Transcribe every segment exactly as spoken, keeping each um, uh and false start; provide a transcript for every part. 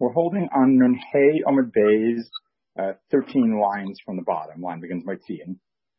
We're holding on Nun Hey Amud Beis, uh, thirteen lines from the bottom. Line begins by Tzion.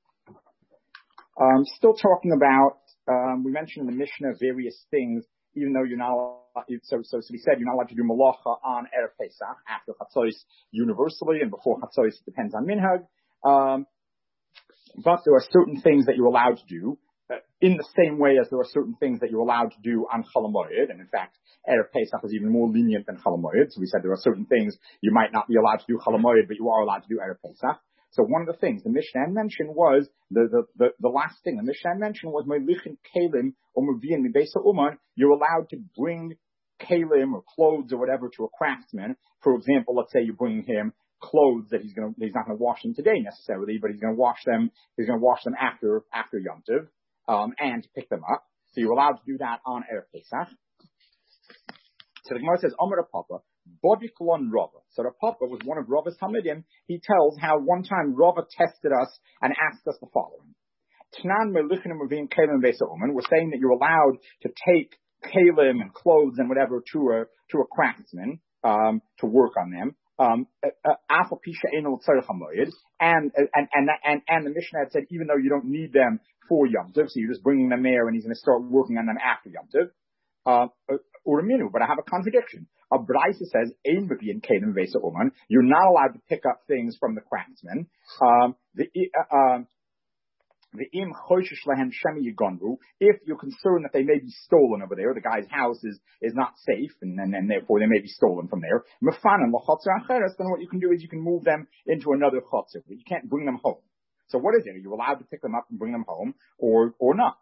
Um, still talking about, um, we mentioned in the Mishnah various things, even though you're not allowed, so, so, so we said you're not allowed to do Malacha on Erev Pesach, after Chatzos universally, and before Chatzos it depends on Minhag. Um, but there are certain things that you're allowed to do, uh, in the same way as there are certain things that you're allowed to do on Chol HaMoed, and in fact, Erev Pesach is even more lenient than Chol HaMoed. So we said there are certain things you might not be allowed to do Chol HaMoed, but you are allowed to do Erev Pesach. So one of the things the Mishnah mentioned was, the, the, the, the last thing the Mishnah mentioned was, Melichin Kalim or Muvin Mibesa Uman, you're allowed to bring Kalim or clothes or whatever to a craftsman. For example, let's say you're bringing him clothes that he's going to, he's not going to wash them today necessarily, but he's going to wash them, he's going to wash them after, after Yom Tov, um, and to pick them up. So you're allowed to do that on Erev Pesach. So the Gemara says, Amar Papa, Bodiklon Rava. So the Papa was one of Rava's Talmidim. He tells how one time Rava tested us and asked us the following. Tnan Melichin Muvin Kalim Besa Uman. We're saying that you're allowed to take kalim and clothes and whatever to a, to a craftsman, um, to work on them. Um, and, and, and, and, and the Mishnah had said, even though you don't need them for Yom Tov, so you're just bringing them there and he's going to start working on them after Yom Tov. Uh, Uraminu, but I have a contradiction. A Braisa says, Ein Mavin Kalim Vesa Uman, you're not allowed to pick up things from the craftsman. Um, the, uh, um, the im choishish lehem shemi yigonru, if you're concerned that they may be stolen over there, the guy's house is, is not safe, and, and, and therefore they may be stolen from there. Mefanan l'chotzer acheres, then what you can do is you can move them into another chotzer, but you can't bring them home. So what is it? Are you allowed to pick them up and bring them home, or, or not?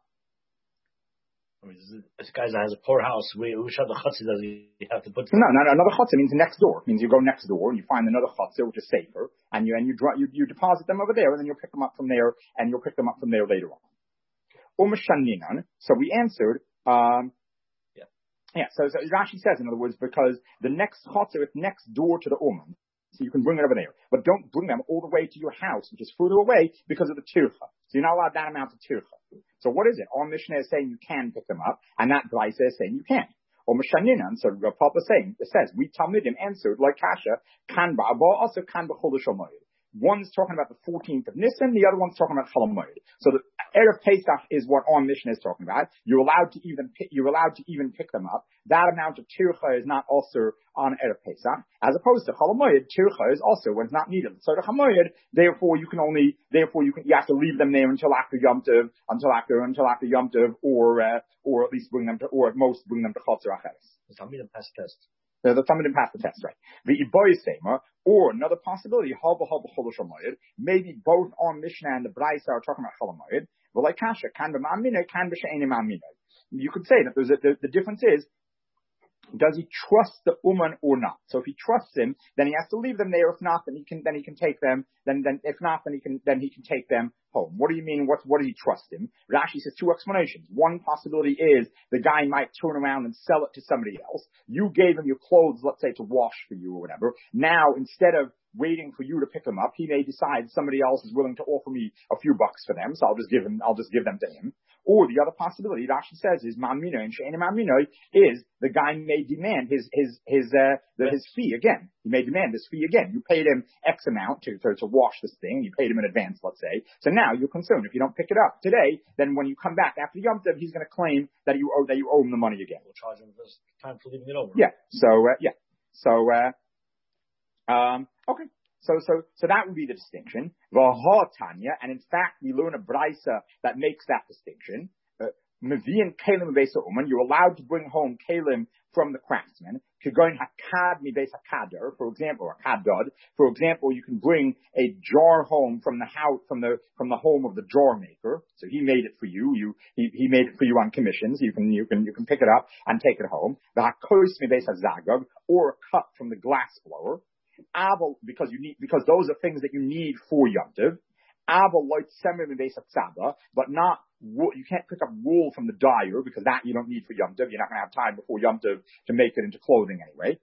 I mean, this guy that has a poor house, we, which other chutzah does he have to put? No, no, no, another chutzah means next door. It means you go next door and you find another chutzah which is safer, and you and you, draw, you you deposit them over there, and then you'll pick them up from there, and you'll pick them up from there later on. Umashaninan. So we answered. Um, yeah, yeah. So, so Rashi says, in other words, because the next chutzah is next door to the uman, so you can bring it over there, but don't bring them all the way to your house, which is further away because of the tircha. So you're not allowed that amount of tircha. So what is it? Our Mishnah is saying you can pick them up, and that Braisa is saying you can't. Or Mishaninan, so Rav Papa is saying, it says, we Talmidim answered, like Kasha, kan ba'aba, also kan b'chodesh HaMoed. One's talking about the fourteenth of Nisan, the other one's talking about Chol HaMoed. So the Erev Pesach is what our Mishnah is talking about. You're allowed to even pick, you're allowed to even pick them up. That amount of tircha is not also on Erev Pesach, as opposed to Chol HaMoed. Tircha is also when it's not needed. So the HaMoed, therefore you can only, therefore you can, you have to leave them there until after Yom Tov, until after, until after Yom Tov, or, uh, or at least bring them to, or at most bring them to Chotzer Acheres. The Talmidim pass the test. The, the Talmidim pass the test, right? The Iboy Sema, or another possibility, Haba Haba Chodesh HaMoed, maybe both our Mishnah and the Braisa are talking about Chol HaMoed. But like Kasha, kan b'ma'amina, kan b'she'enim ma'amina. You could say that there's a, the, the difference is, does he trust the uman or not? So if he trusts him, then he has to leave them there. If not, then he can then he can take them. Then then if not, then he can then he can take them home. What do you mean? What what does he trust him? Rashi says two explanations. One possibility is the guy might turn around and sell it to somebody else. You gave him your clothes, let's say, to wash for you or whatever. Now instead of waiting for you to pick them up, he may decide somebody else is willing to offer me a few bucks for them, so I'll just give him I'll just give them to him. Or the other possibility, Rashi says, is ma'amino and she'enim ma'amino, is the guy may demand his his his uh the, his fee again. He may demand his fee again. You paid him X amount to, to to wash this thing. You paid him in advance, let's say. So now you're concerned if you don't pick it up today, then when you come back after Yom Tov, he's going to claim that you owe that you owe him the money again. We'll charge him for his time for leaving it over. Yeah. So uh, yeah. So uh, um okay. So, so, so that would be the distinction. Tanya, and in fact, we learn a Braisa that makes that distinction. Mevian Kalim Besa Uman, you're allowed to bring home Kalim from the craftsman. Kegoin Hakad Mi Besa Kader, for example, or Kadod. For example, you can bring a jar home from the house, from the, from the home of the jar maker. So he made it for you. You, he, he made it for you on commissions. You can, you can, you can pick it up and take it home. The Hakois Mi Besa Zagog, or a cup from the glass blower. Abel, because you need, because those are things that you need for Yom Tov. Abel loit semer mibesa tzaba, but not wool. You can't pick up wool from the dyer because that you don't need for Yom Tov. You're not going to have time before Yom Tov to make it into clothing anyway.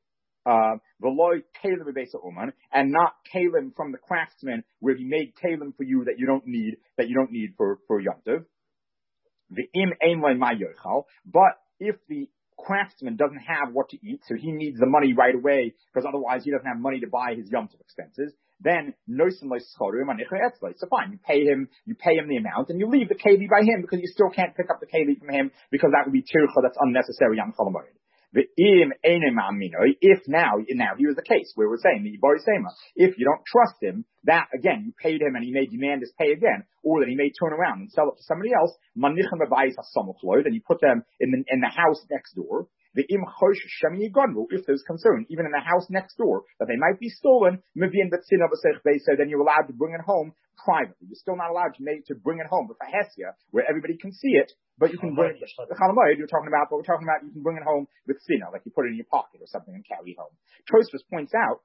Veloy kalim mibesa uman, and not kalim from the craftsman where he made kalim for you that you don't need, that you don't need for for Yom Tov. The im ein loy ma yochal, but if the craftsman doesn't have what to eat, so he needs the money right away, because otherwise he doesn't have money to buy his Yom Tov expenses. Then, so fine, you pay him, you pay him the amount, and you leave the keli by him, because you still can't pick up the keli from him, because that would be tircha that's unnecessary on Chol Hamoed. The im enem aminoi, if now, now here's the case where we're saying the Yibari Sema, if you don't trust him, that again, you paid him and he may demand his pay again, or that he may turn around and sell it to somebody else, manichem abayis hasamofloy, then you put them in the, in the house next door. The im chosh shemi yigonru, if there's concern, even in the house next door, that they might be stolen, mivin betzin avasech beisa, then you're allowed to bring it home privately. You're still not allowed to make, to bring it home with a hesia, where everybody can see it, but you can bring it, the Chalamoid you're talking about, but we're talking about you can bring it home with sina, like you put it in your pocket or something and carry it home. Tosfos points out,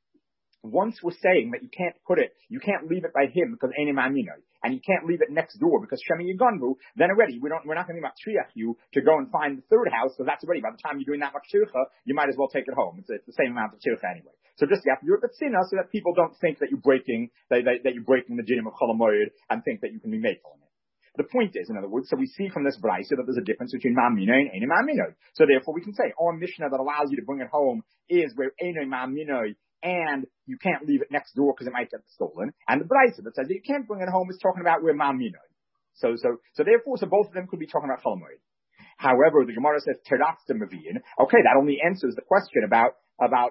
once we're saying that you can't put it, you can't leave it by him because enim aminoi, and you can't leave it next door because shemi yigonru, then already we don't, we're not going to be matriach you to go and find the third house, because that's already, by the time you're doing that much tircha, you might as well take it home. It's, it's the same amount of tircha anyway. So just you have to do it with sina so that people don't think that you're breaking, that, that, that you're breaking the dinim of Cholamoid and think that you can be makel in it. The point is, in other words, so we see from this brayso that there's a difference between ma'amino and enim ma'amino. So therefore we can say, our Mishnah that allows you to bring it home is where enim ma'amino, and you can't leave it next door because it might get stolen. And the brayso that says that you can't bring it home is talking about where ma'amino. So, so, so therefore, so both of them could be talking about Cholamoid. However, the Gemara says, Teratz Mavin. Okay, that only answers the question about, about,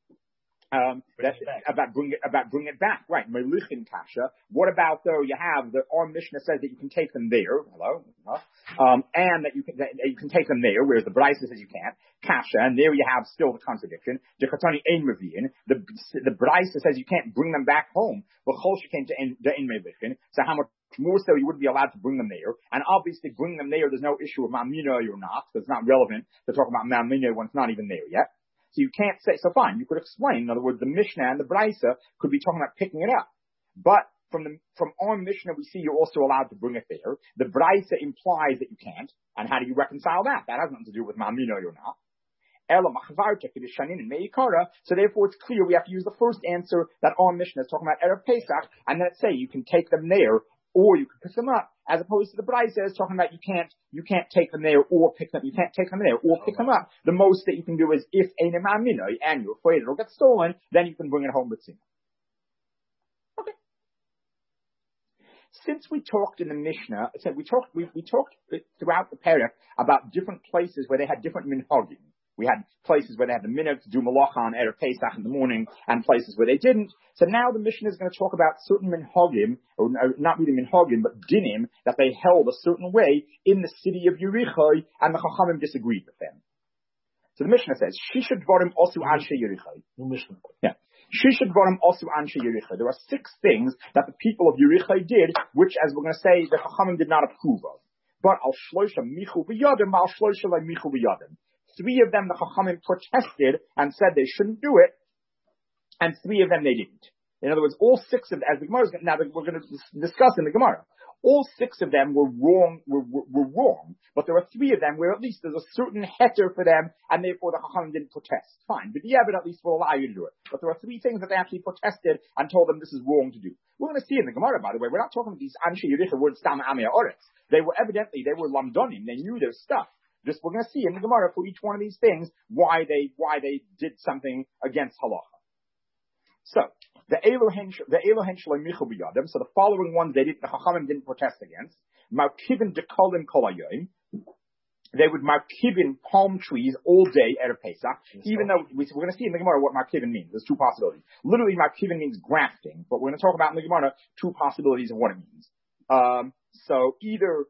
Um, that, about bring it, about bring it back, right? Melichin kasha. What about though? You have the our Mishnah says that you can take them there. Hello, um, and that you can that you can take them there, whereas the Brisa says you can't. Kasha, and there you have still the contradiction. Dechatani ein mevin. The the Brisa says you can't bring them back home. But Cholsh came to ein melichin. So how much more so you wouldn't be allowed to bring them there? And obviously, bring them there. There's no issue of mamino or not, because it's not relevant to talk about mamino when it's not even there yet. So you can't say, so fine, you could explain. In other words, the Mishnah and the Brisa could be talking about picking it up. But from the, from our Mishnah, we see you're also allowed to bring it there. The Brisa implies that you can't. And how do you reconcile that? That has nothing to do with Mamino or not. So therefore it's clear we have to use the first answer that our Mishnah is talking about Erev Pesach, and then it's say you can take them there, or you can pick them up, as opposed to the Brisa is talking about you can't, you can't take them there or pick them, you can't take them there or pick them up. The most that you can do is if einem aminoi and you're afraid it'll get stolen, then you can bring it home with sina. Okay. Since we talked in the Mishnah, so we talked, we, we talked throughout the parak about different places where they had different minhagim. We had places where they had the minhag to do malacha on Erev Pesach in the morning, and places where they didn't. So now the Mishnah is going to talk about certain minhagim, or not really minhagim, but dinim, that they held a certain way in the city of Yericho, and the Chachamim disagreed with them. So the Mishnah says, Shisha dvarim osu anshe Yericho. Yeah. Shisha dvarim osu anshe Yericho. There are six things that the people of Yericho did, which, as we're going to say, the Chachamim did not approve of. But al shloisha michu b'yadim, al shloisha like michu b'yadim. Three of them the Chachamim protested and said they shouldn't do it, and three of them they didn't. In other words, all six of them, as the Gemara is now we're going to discuss in the Gemara, all six of them were wrong, were, were, were wrong, but there are three of them where at least there's a certain heter for them, and therefore the Chachamim didn't protest. Fine, but the Yeved at least will allow you to do it. But there are three things that they actually protested and told them this is wrong to do. We're going to see in the Gemara, by the way, we're not talking about these Anshe Yericho words, Stam Amei Oretz. They were evidently, they were lamdonim, they knew their stuff. Just we're going to see in the Gemara for each one of these things why they why they did something against halacha. So the Elohen the Elohen Shalom Michu B'Yadam. So the following ones they didn't the Chachamim didn't protest against. Markivin Dekolim Kolayoim. They would markivin palm trees all day at a Pesach, even though we, we're going to see in the Gemara what markivin means. There's two possibilities. Literally, markivin means grafting, but we're going to talk about in the Gemara two possibilities of what it means. Um, so either.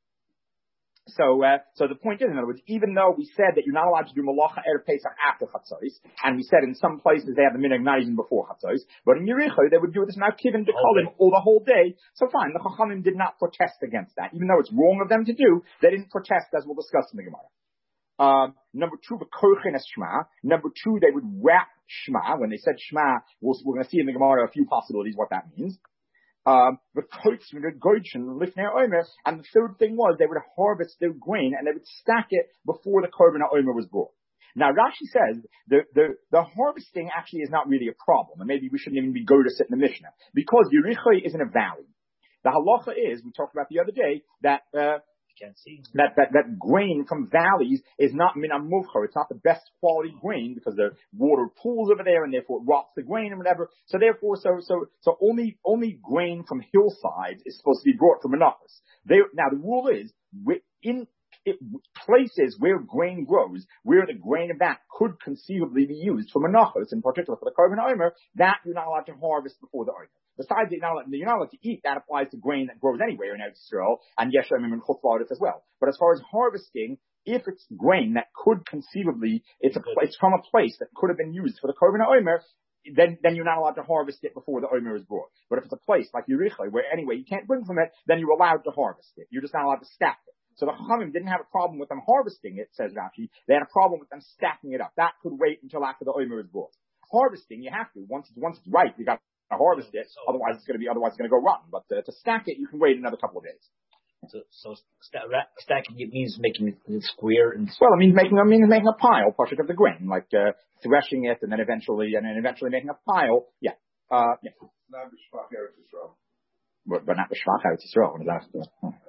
So, uh, so the point is, in other words, even though we said that you're not allowed to do malacha erev Pesach after Chatzos, and we said in some places they have the minhag not even before Chatzos, but in Yericho they would do this markivin dekolim all the whole day. So fine, the Chachamim did not protest against that, even though it's wrong of them to do. They didn't protest, as we'll discuss in the Gemara. Um, number two, the korchen as Shema. Number two, they would wrap Shema. When they said Shema, we'll, we're going to see in the Gemara a few possibilities what that means. Um, the coats with the goitchen lifnei omer, and the third thing was they would harvest their grain and they would stack it before the korban omer was brought. Now Rashi says the, the the harvesting actually is not really a problem, and maybe we shouldn't even be go to sit in the Mishnah because Yericho is in a valley. The halacha is we talked about the other day that uh, can't see. That, that, that grain from valleys is not min amuvchar. It's not the best quality grain because the water pools over there and therefore it rots the grain and whatever. So therefore, so, so, so only, only grain from hillsides is supposed to be brought from menachos. There, now the rule is, in it, places where grain grows, where the grain of that could conceivably be used for menachos, in particular for the korban omer, that you're not allowed to harvest before the omer. Besides, you're not, allowed, you're not allowed to eat. That applies to grain that grows anywhere in Eretz Yisrael, and Yeshem and Chutz La'aretz as well. But as far as harvesting, if it's grain that could conceivably, it's a it's from a place that could have been used for the korban omer, then then you're not allowed to harvest it before the omer is brought. But if it's a place like Yericho, where anyway you can't bring from it, then you're allowed to harvest it. You're just not allowed to stack it. So the Chachamim didn't have a problem with them harvesting it, says Rashi. They had a problem with them stacking it up. That could wait until after the omer is brought. Harvesting, you have to. Once, once it's ripe, you got to harvest it. Otherwise, it's going to be, otherwise it's going to go rotten. But uh, to stack it, you can wait another couple of days. So, so sta- ra- stacking it means making it square and. Well, it means making, it means making a pile, partially of the grain, like uh, threshing it, and then eventually, and then eventually making a pile. Yeah, uh, yeah. Not the Shvach Eretz Yisrael. But, but not the Shvach Eretz Yisrael. What is that?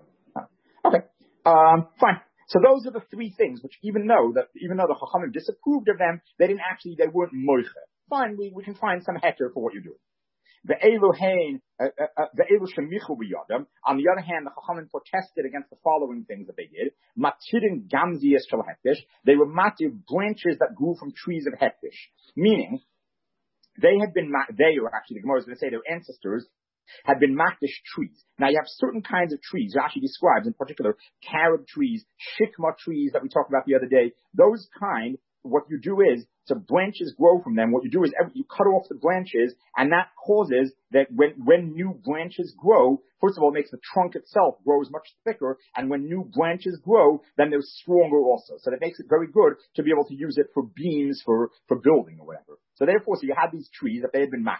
Oh. Okay. Um, fine. So those are the three things which, even though that, even though the Chachamim disapproved of them, they didn't actually, they weren't moiche. Fine, we, we can find some heter for what you're doing. The Elohein, the Elo Shemichu b'yadam. On the other hand, the Chachamim protested against the following things that they did. Matirin gamzias shel hektish. They were matir branches that grew from trees of hektish. Meaning, they had been, they, or actually the Gemara is going to say their ancestors, had been makdish trees. Now you have certain kinds of trees. Rashi describes in particular carob trees, shikma trees that we talked about the other day. Those kind, what you do is, so branches grow from them. What you do is every, you cut off the branches, and that causes that when, when new branches grow, first of all, it makes the trunk itself grows much thicker, and when new branches grow, then they're stronger also. So that makes it very good to be able to use it for beams, for, for building or whatever. So therefore, so you had these trees that they had been makdish.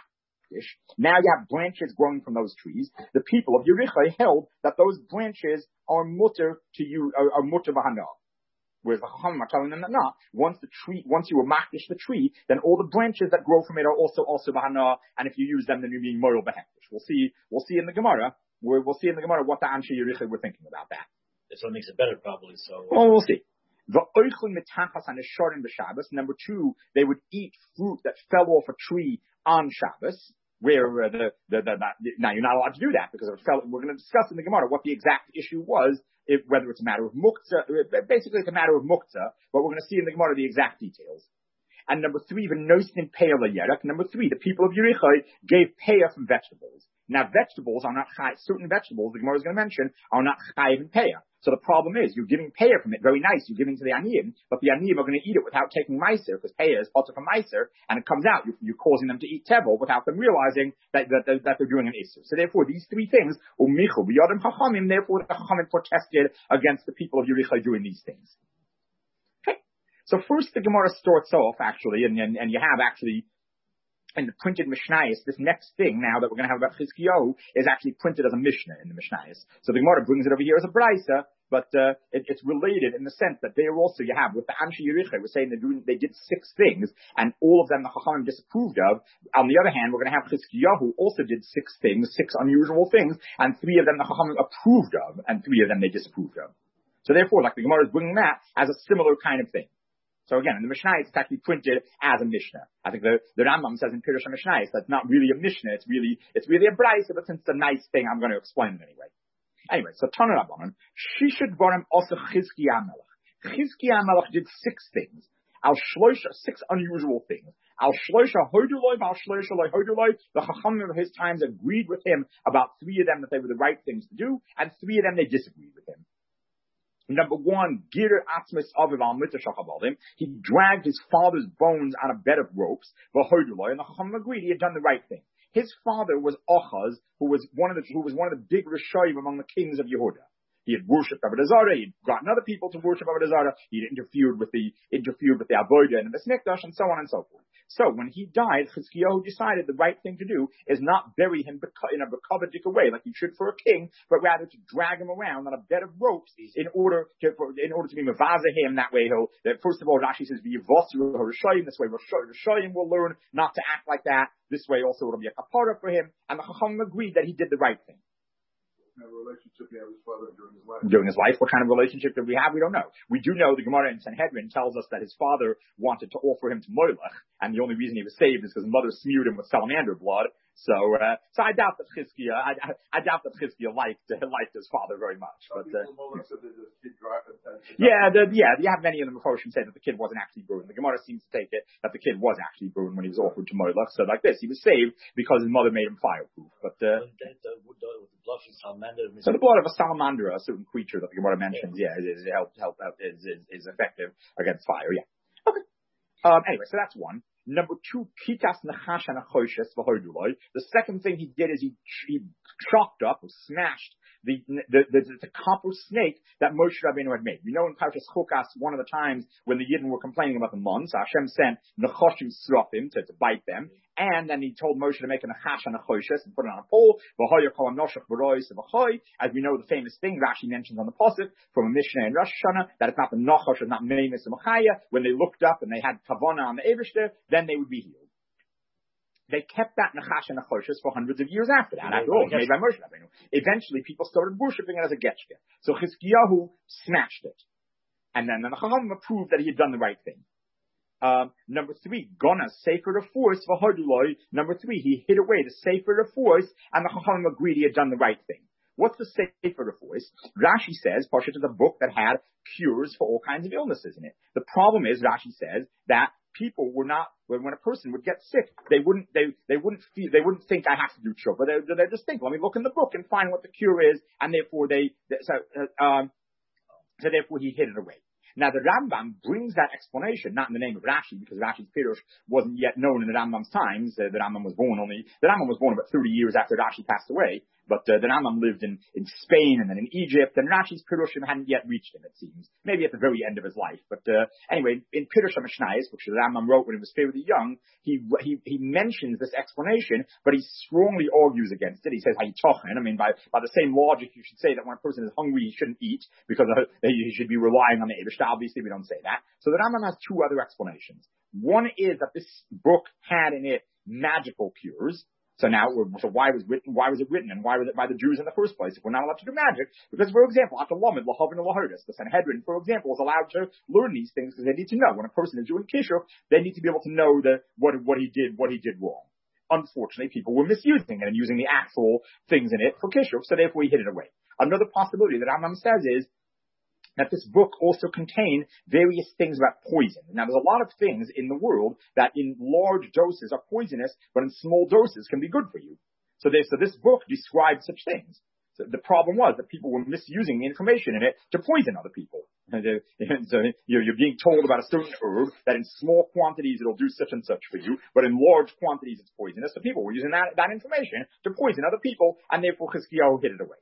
Now you have branches growing from those trees. The people of Yericho held that those branches are mutter to you, are, are mutter v'hana. Whereas the Chachamim are telling them that not. Once the tree, once you makdish the tree, then all the branches that grow from it are also also v'hana, and if you use them, then you're being moral behektish. We'll see. We'll see in the Gemara. We'll, we'll see in the Gemara what the Anshe Yericho were thinking about that. This one makes it better, probably. So. Well, we'll see. The oichlim mitachas and shorim b'Shabbos. Number two, they would eat fruit that fell off a tree on Shabbos. Where uh, the, the, the, the, now you're not allowed to do that because it fell, we're going to discuss in the Gemara what the exact issue was, if, whether it's a matter of muktzah, basically it's a matter of muktzah, but we're going to see in the Gemara the exact details. And number three, the noisnin peah l'yerak. Number three, the people of Yericho gave peah from vegetables. Now vegetables are not chai, certain vegetables the Gemara is going to mention are not chayiv in peah. So the problem is, you're giving peah from it, very nice, you're giving to the aniyim, but the aniyim are going to eat it without taking meiser, because peah is part of a meiser, and it comes out, you're, you're causing them to eat tevel without them realizing that, that, that, that they're doing an isser. So therefore, these three things, umichu b'yadam chachamim, therefore the chachamim protested against the people of Yericho doing these things. Okay. So first the Gemara starts off, actually, and, and, and you have actually, in the printed Mishnayos, this next thing now that we're going to have about Chizkiyahu is actually printed as a Mishnah in the Mishnayos. So the Gemara brings it over here as a Braisa, but uh, it, it's related in the sense that they are also, you have, with the Anshe Yericho, we're saying they're doing, they did six things, and all of them the Chachamim disapproved of. On the other hand, we're going to have Chizkiyahu also did six things, six unusual things, and three of them the Chachamim approved of, and three of them they disapproved of. So therefore, like the Gemara is bringing that as a similar kind of thing. So again, in the Mishnah, it's actually printed as a Mishnah. I think the, the Rambam says in Pirush HaMishnah, that's not really a Mishnah, it's really, it's really a Braisa, but since it's a nice thing, I'm going to explain it anyway. Anyway, so Tana Rabbanan, Shishad Barim also Chizkiah Melech. Chizkiah Melech did six things. Al Shloisha, six unusual things. Al Shloisha Hoduloi, Al Shloisha Loi Hoduloi, the Chachamim of his times agreed with him about three of them that they were the right things to do, and three of them they disagreed with him. Number one, Gir Atmis Aviv al Mitzvah. He dragged his father's bones on a bed of ropes, and the Chachamim agreed he had done the right thing. His father was Achaz, who was one of the who was one of the big Rishayim among the kings of Yehuda. He had worshipped Avodah Zarah. He'd gotten other people to worship Avodah Zarah. He'd interfered with the interfered with the Avodah and the Beis Mikdash, and so on and so forth. So when he died, Chizkiyahu decided the right thing to do is not bury him in a bekavadika way, like you should for a king, but rather to drag him around on a bed of ropes in order to for, in order to be mevaza him. That way, he'll that first of all, Rashi says v'yivosru Rishayim. This way, Rishayim will learn not to act like that. This way, also it'll be a kapara for him. And the Chacham agreed that he did the right thing. kind of relationship he had with his father during his life. During his life, what kind of relationship did we have? We don't know. We do know the Gemara in Sanhedrin tells us that his father wanted to offer him to Moilech, and the only reason he was saved is because his mother smeared him with salamander blood. So, uh, so I doubt that Chizkiah, I, I, I doubt that Chizkiah liked, uh, liked his father very much. But, uh, yeah, the, yeah, you have many of them before say that the kid wasn't actually brewing. The Gemara seems to take it that the kid was actually brewing when he was offered to Moilech. So like this, he was saved because his mother made him fireproof. But, uh, so the blood of a salamander, a certain creature that the Gemara mentions, yeah, is, is, help, help, is, is, is effective against fire, yeah. Okay. Um, anyway, so that's one. Number two, kitas nachash and achoshes v'hoiduloi. The second thing he did is he, he chopped up or smashed the the, the the copper snake that Moshe Rabbeinu had made. We know in Parshas Chukas, one of the times when the Yidden were complaining about the months, Hashem sent nechoshim srafim to, to bite them, and then he told Moshe to make a nachash and achoshes and put it on a pole. As we know, the famous thing Rashi mentions on the pasuk from a Mishnah in Rosh Hashanah that it's not the nachash, it's not memes and machaya. When they looked up and they had kavana on the Eivishter, then they would be healed. They kept that Nachash and Achoshes for hundreds of years after that. After all, it was made by Moshe Rabbeinu. Eventually, people started worshipping it as a getchke. So Chizkiyahu smashed it. And then the Chachamim approved that he had done the right thing. Um, number three, Gona, Sefer of Force, V'hoduloi. Number three, he hid away the Sefer of Force, and the Chachamim agreed he had done the right thing. What's the Sefer of Force? Rashi says, Pashat is a book that had cures for all kinds of illnesses in it. The problem is, Rashi says, that people were not, when, when a person would get sick, they wouldn't, they, they wouldn't feel, they wouldn't think I have to do tshuva. They, they just think, let me look in the book and find what the cure is, and therefore they, so, uh, um, so therefore he hid it away. Now the Rambam brings that explanation, not in the name of Rashi, because Rashi's Pirush wasn't yet known in the Rambam's times. Uh, the Rambam was born only, the Rambam was born about thirty years after Rashi passed away. But uh, the Rambam lived in, in Spain and then in Egypt, and Rashi's Pirushim hadn't yet reached him, it seems. Maybe at the very end of his life. But uh, anyway, in Pirush HaMishnayos, which the Rambam wrote when he was fairly young, he, he he mentions this explanation, but he strongly argues against it. He says, Hayitochen, I mean, by, by the same logic, you should say that when a person is hungry, he shouldn't eat, because uh, he should be relying on the Eibush. Obviously, we don't say that. So the Rambam has two other explanations. One is that this book had in it magical cures. So now, so why was written, why was it written, and why was it by the Jews in the first place if we're not allowed to do magic? Because, for example, after Lamed, Lahavin, and Lahodis, the Sanhedrin, for example, is allowed to learn these things because they need to know. When a person is doing Kishuf, they need to be able to know the, what, what he did, what he did wrong. Unfortunately, people were misusing it and using the actual things in it for Kishuf, so therefore he hid it away. Another possibility that Rambam says is, that this book also contained various things about poison. Now, there's a lot of things in the world that in large doses are poisonous, but in small doses can be good for you. So, they, so this book describes such things. So the problem was that people were misusing the information in it to poison other people. And, uh, and so you're, you're being told about a certain herb that in small quantities it'll do such and such for you, but in large quantities it's poisonous. So people were using that, that information to poison other people, and therefore Chizkiyahu hid it away.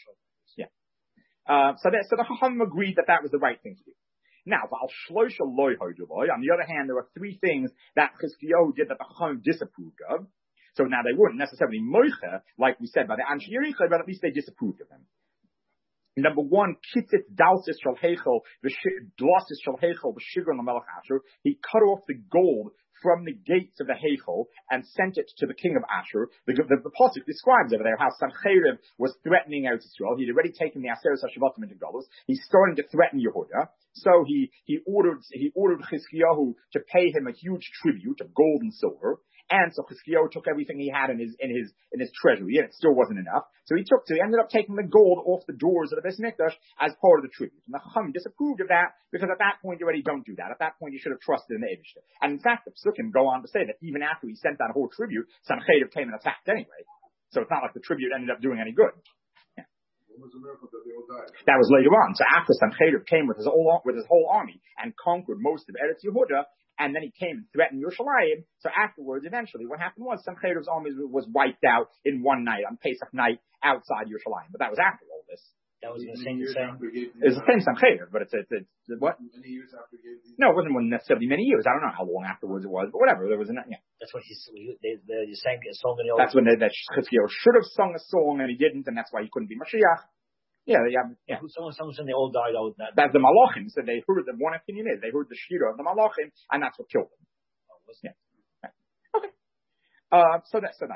Uh, so, that, so the Chachamim agreed that that was the right thing to do. Now, on the other hand, there are three things that Chizkiyahu did that the Chachamim disapproved of. So now they weren't necessarily moicha, like we said by the Anshe Yericha, but at least they disapproved of them. Number one, kitzit dalsis shel heichel, dlossis shel heichel, b'shigron l'melech Asher. He cut off the gold from the gates of the Heichel and sent it to the king of Asher. The, the, the Pasuk describes over there how Sancheriv was threatening out Israel. He'd already taken the Aseret HaShavatim into Galus. He's starting to threaten Yehuda. So he, he ordered, he ordered Chizkiyahu to pay him a huge tribute of gold and silver. And so Chizkiyahu took everything he had in his, in his, in his treasury, and it still wasn't enough. So he took, so he ended up taking the gold off the doors of the Beis Mikdash as part of the tribute. And the Chachamim disapproved of that, because at that point you already don't do that. At that point you should have trusted in the Eibishter. And in fact, the Psukim go on to say that even after he sent that whole tribute, Sancheriv came and attacked anyway. So it's not like the tribute ended up doing any good. Yeah. What was the miracle that they all died? That was later on. So after Sancheriv came with his whole, with his whole army and conquered most of Eretz Yehuda, and then he came and threatened Yerushalayim. So afterwards, eventually, what happened was Sancheriv's army was wiped out in one night, on Pesach night, outside Yerushalayim. But that was after all this. That was the same thing. It was the same Sancheriv, but it's, it's, it's, it's what? Many years after he gave these. No, it wasn't necessarily many years. I don't know how long afterwards it was, but whatever. There was a, yeah. That's when he, they, they, they sang a song in the old. That's when they, that Chizkiyahu should have sung a song and he didn't, and that's why he couldn't be Mashiach. Yeah, yeah, yeah. Someone, someone said they all died out. That, that's the Malachim. So they heard the one opinion is they heard the Shira of the Malachim, and that's what killed them. Yeah. Right. Okay. Uh, so that, so that.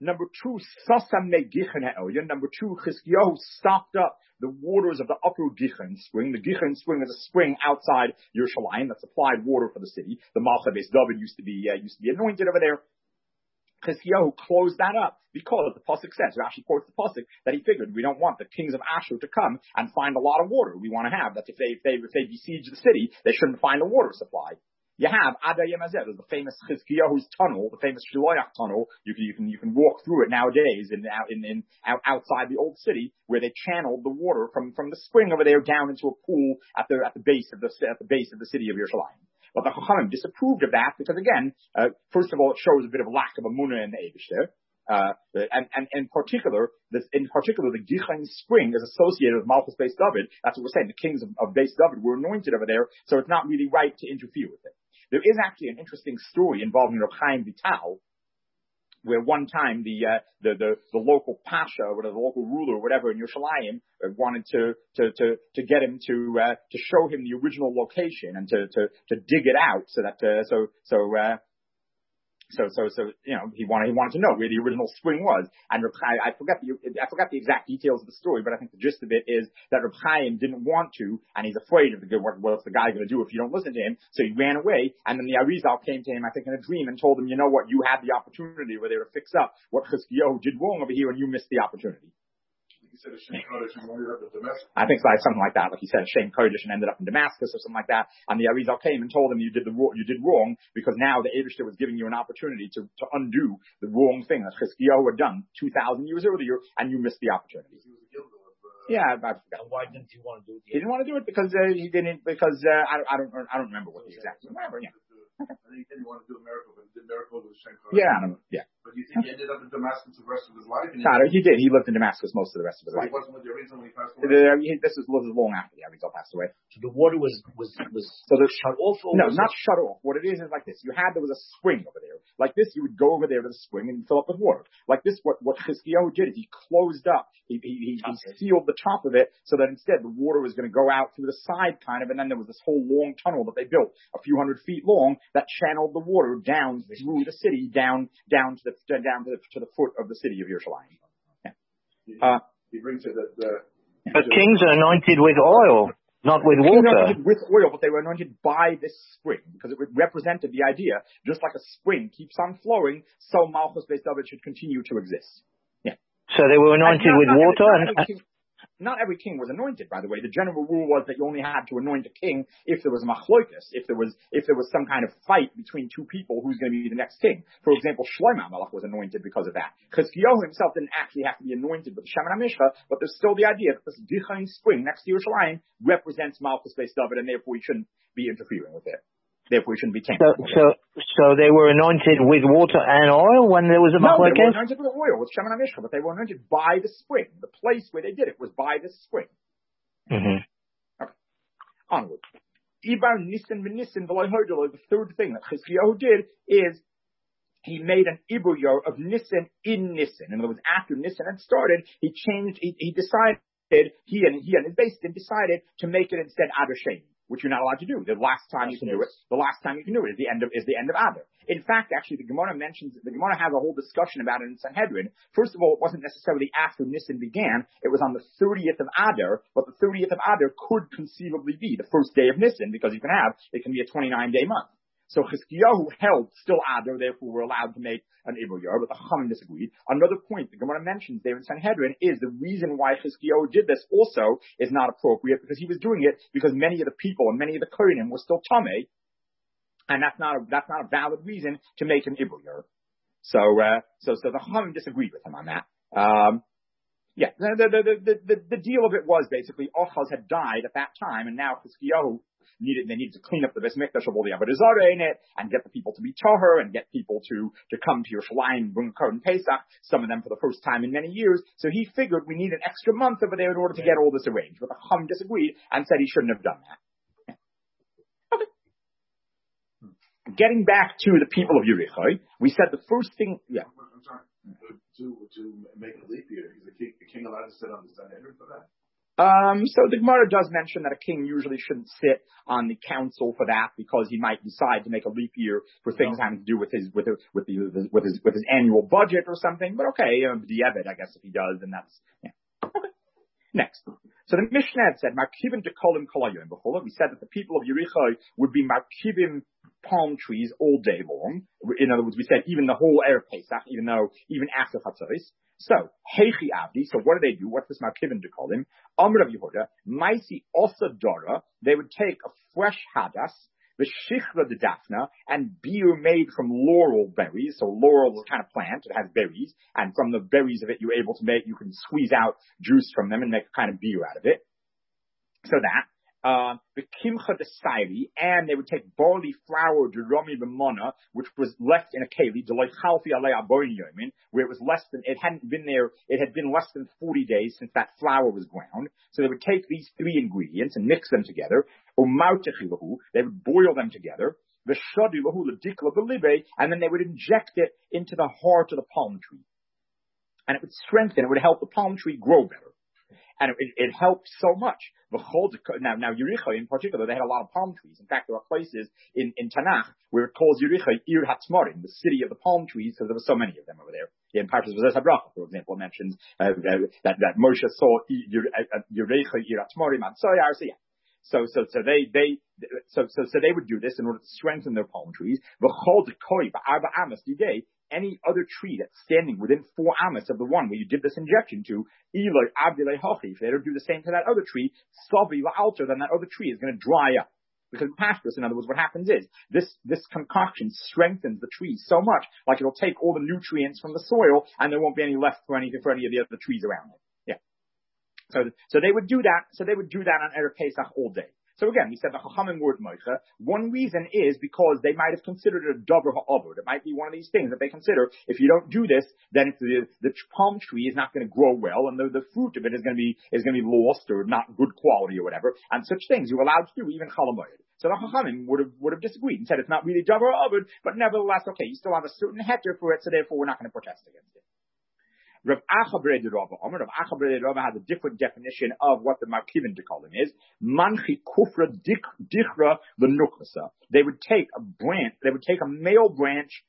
Number two, Sasam Megichen Ha'elyon. Number two, Chizkiyahu stopped up the waters of the upper Gichen spring. The Gichen spring is a spring outside Yerushalayim that supplied water for the city. The Malcha Beis David used to be uh, used to be anointed over there. Chizkiyahu closed that up because the pasuk says, Rashi quotes the pasuk, that he figured we don't want the kings of Ashur to come and find a lot of water. We want to have that if they if they if they besiege the city, they shouldn't find a water supply. You have Ada Yemazeh, the famous Chizkiyahu's tunnel, the famous Shiloach tunnel. You can you can you can walk through it nowadays in in, in out, outside the old city, where they channeled the water from from the spring over there down into a pool at the at the base of the at the base of the city of Yerushalayim. But the Chachamim disapproved of that because, again, uh, first of all, it shows a bit of lack of emunah in the Eibishter. Uh, and, and, and in particular, this, in particular, the Gichen spring is associated with Malchus Beis David. That's what we're saying. The kings of, of Beis David were anointed over there, so it's not really right to interfere with it. There is actually an interesting story involving Reb Chaim Vital, where one time the, uh, the, the, the local pasha, or the local ruler, or whatever in Yerushalayim, uh, wanted to, to, to, to get him to, uh, to show him the original location and to, to, to dig it out so that, uh, so, so, uh, So, so, so, you know, he wanted, he wanted to know where the original spring was. And Reb Chaim, I forgot the, I forgot the exact details of the story, but I think the gist of it is that Reb Chaim didn't want to, and he's afraid of the, what, what's the guy going to do if you don't listen to him? So he ran away, and then the Arizal came to him, I think in a dream, and told him, you know what, you had the opportunity where they were to fix up what Chizkiyahu did wrong over here, and you missed the opportunity. He said a Shem Kodesh and ended up in Damascus. I think like something like that. Like he said, Shem Kodesh and ended up in Damascus or something like that. And the Arizal came and told him you did the you did wrong because now the Eibishter was giving you an opportunity to, to undo the wrong thing that Chizkiyahu had done two thousand years earlier, and you missed the opportunity. He was a guild of, uh, Yeah, I forgot. Why didn't he want to do it? He didn't want to do it because uh, he didn't because uh, I, I don't I don't remember what the exact whatever. Yeah. I think he didn't want to do a miracle, but he did miracle with Shem Kodesh. Yeah, I don't know. Yeah. But you think he ended up in Damascus the rest of his life? And No, he did. He lived in Damascus most of the rest of his so life. he wasn't with the Arizal when he passed The, away? he, this is, this is long after the Arizal passed away. So the water was was was So the, shut off. Or no, was not it? shut off. What it is is like this. You had, there was a spring over there. Like this, you would go over there to the spring and fill up with water. Like this, what, what Chizkiyahu did is he closed up. He, he, he, he sealed the top of it so that instead the water was going to go out through the side kind of, and then there was this whole long tunnel that they built, a few hundred feet long, that channeled the water down through the city, down, down to the, down to the, to the foot of the city of Yerushalayim. Yeah. Uh, He brings it that, uh, But kings are anointed with oil, not with water. With oil, but they were anointed by this spring because it represented the idea, just like a spring keeps on flowing, so Malchus Beis David should continue to exist. Yeah. So they were anointed not, with not water. Every, not, and every king, not every king was anointed, by the way. The general rule was that you only had to anoint a king if there was a machlokas, if there was if there was some kind of fight between two people who's going to be the next king. For example, Shlomo HaMelech was anointed because of that. Chizkiyahu himself didn't actually have to be anointed with the Shemen HaMishcha, but there's still the idea that this Gichen spring next to Yerushalayim represents Malchus Beis David, and therefore we shouldn't be interfering with it. Therefore, we shouldn't be tainted. so, so, so they were anointed with water and oil when there was a No, they were machlokes? anointed with oil, with Shemen HaMishcha, but they were anointed by the spring. The place where they did it was by this spring. Mm-hmm. Okay. Onward. Ibar Nissen V'Nissen V'Loi Hodelo, the third thing that Chizkiyahu did is he made an Ibuyo of Nissen in Nissen. In other words, after Nissen had started, he changed, he, he decided, he and, he and his base decided to make it instead Adar Sheni, which you're not allowed to do. The last time you can do it, the last time you can do it is the end of, is the end of Adar. In fact, actually, the Gemara mentions, the Gemara has a whole discussion about it in Sanhedrin. First of all, it wasn't necessarily after Nisan began. It was on the thirtieth of Adar, but the thirtieth of Adar could conceivably be the first day of Nisan, because you can have, it can be a twenty-nine day month. So Chizkiyahu held still Adar, therefore we're allowed to make an Ibur Yor, but the Chachamim disagreed. Another point the Gemara mentions there in Sanhedrin is the reason why Chizkiyahu did this also is not appropriate, because he was doing it because many of the people and many of the Kohanim were still Tameh, and that's not a, that's not a valid reason to make an Ibur Yor. So, uh, so, so the Chachamim disagreed with him on that. Um, yeah, the, the, the, the, the deal of it was basically Ochaz had died at that time, and now Chizkiyahu needed, they needed to clean up the Beis Mikdash of all the Avodah Zarah in it, and get the people to be Tahor, and get people to, to come to Yerushalayim and bring a Korban Pesach, some of them for the first time in many years. So he figured we need an extra month over there in order to get all this arranged. But the Chum disagreed and said he shouldn't have done that. Okay. Getting back to the people of Yericho, we said the first thing, yeah. I'm sorry. To, to make a leap year, is the king, the king allowed to sit on the Sanhedrin for that? Um, so the Gemara does mention that a king usually shouldn't sit on the council for that because he might decide to make a leap year for things having to do with his with the, with the with his with his annual budget or something. But okay, um, the Eved, I guess if he does, then that's yeah. Okay. Next. So the Mishnah said, Markivim dekolim kolayim b'chola. We said that the people of Yericho would be Markivim palm trees all day long. In other words, we said even the whole Erev Pesach, even though, even after Chatzos. So, Heichi Avdi, so what do they do? What's this Markivim dekolim? Amr of Yehuda, Maisi Osa Dora, they would take a fresh hadas, the shichra de daphna, and beer made from laurel berries. So laurel is a kind of plant, it has berries, and from the berries of it you're able to make, you can squeeze out juice from them and make a kind of beer out of it. So that. Uh, the kimcha de sairi, and they would take barley flour, derami b'mona, which was left in a keli, deloy chalfi alei aboyin yomin, where it was less than, it hadn't been there, it had been less than forty days since that flour was ground. So they would take these three ingredients and mix them together, umautechilahu, they would boil them together, v'shadilahu l'dikla b'libe, and then they would inject it into the heart of the palm tree. And it would strengthen, it would help the palm tree grow better. And it, it helped so much. Now, now Yericho in particular, they had a lot of palm trees. In fact, there are places in, in Tanakh where it calls Yericho Ir Hatzmarim, the city of the palm trees, because there were so many of them over there. In Parshas V'zeh Habracha, for example, it mentions uh, uh, that, that Moshe saw Yericho Ir Hatzmarim on Soyar. So yeah. So, so, so they, they, so, so, so they would do this in order to strengthen their palm trees. Any other tree that's standing within four amas of the one where you did this injection to, if they don't do the same to that other tree, then that other tree is going to dry up. Because pastures, in other words, what happens is, this, this concoction strengthens the tree so much, like it'll take all the nutrients from the soil, and there won't be any left for any, for any of the other trees around it. Yeah. So, so they would do that, so they would do that on Erev Pesach all day. So again, we said the Chachamim word moicha. One reason is because they might have considered it a davar ha'avod. It might be one of these things that they consider, if you don't do this, then the, the palm tree is not going to grow well, and the, the fruit of it is going to be, is going to be lost, or not good quality, or whatever. And such things you're allowed to do, even chalamoyed. So the Chachamim would have, would have disagreed and said it's not really davar ha'avod, but nevertheless, okay, you still have a certain heter for it, so therefore we're not going to protest against it. Rav Acha B'rei Rava, Rav Acha B'rei Rava has a different definition of what the Markivin dekolim is. Manchi kufra dichra l'nuchasa. They would take a branch, they would take a male branch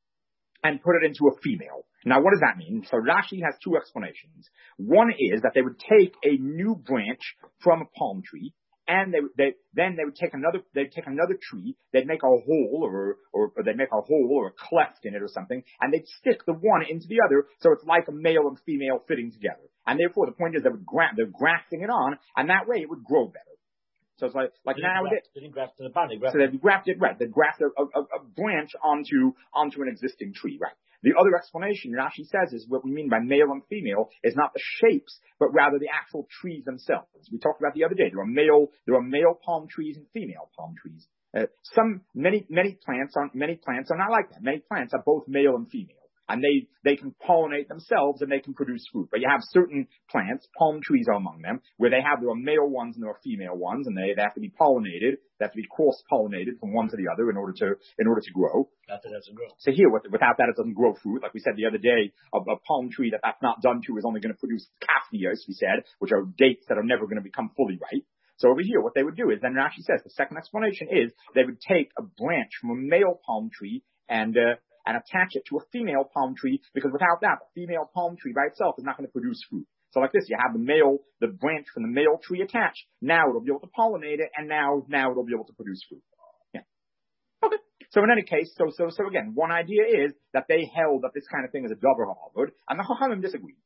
and put it into a female. Now, what does that mean? So Rashi has two explanations. One is that they would take a new branch from a palm tree, and they, they, then they would take another, they'd take another tree, they'd make a hole or, or, or they'd make a hole or a cleft in it or something, and they'd stick the one into the other, so it's like a male and female fitting together. And therefore, the point is they would gra- they're grafting it on, and that way it would grow better. So it's like, like now it, they didn't graft in the bond, they so they'd graft it, right, they'd graft a, a, a branch onto, onto an existing tree, right. The other explanation Rashi says is what we mean by male and female is not the shapes, but rather the actual trees themselves. We talked about the other day. There are male, there are male palm trees and female palm trees. Uh, some, many, many plants are, many plants are not like that. Many plants are both male and female. And they, they can pollinate themselves and they can produce fruit. But you have certain plants, palm trees are among them, where they have, there are male ones and there are female ones, and they, they have to be pollinated, they have to be cross-pollinated from one to the other in order to, in order to grow. That doesn't grow. So here, without that, it doesn't grow fruit. Like we said the other day, a, a palm tree that that's not done to is only going to produce kafias, we said, which are dates that are never going to become fully ripe. So over here, what they would do is, then Rashi says, the second explanation is, they would take a branch from a male palm tree and, uh, and attach it to a female palm tree, because without that, the female palm tree by itself is not going to produce fruit. So like this, you have the male, the branch from the male tree attached. Now it'll be able to pollinate it, and now, now it'll be able to produce fruit. Yeah. Okay. So in any case, so, so, so again, one idea is that they held that this kind of thing is a davar ha'avod, and the Chachamim disagreed.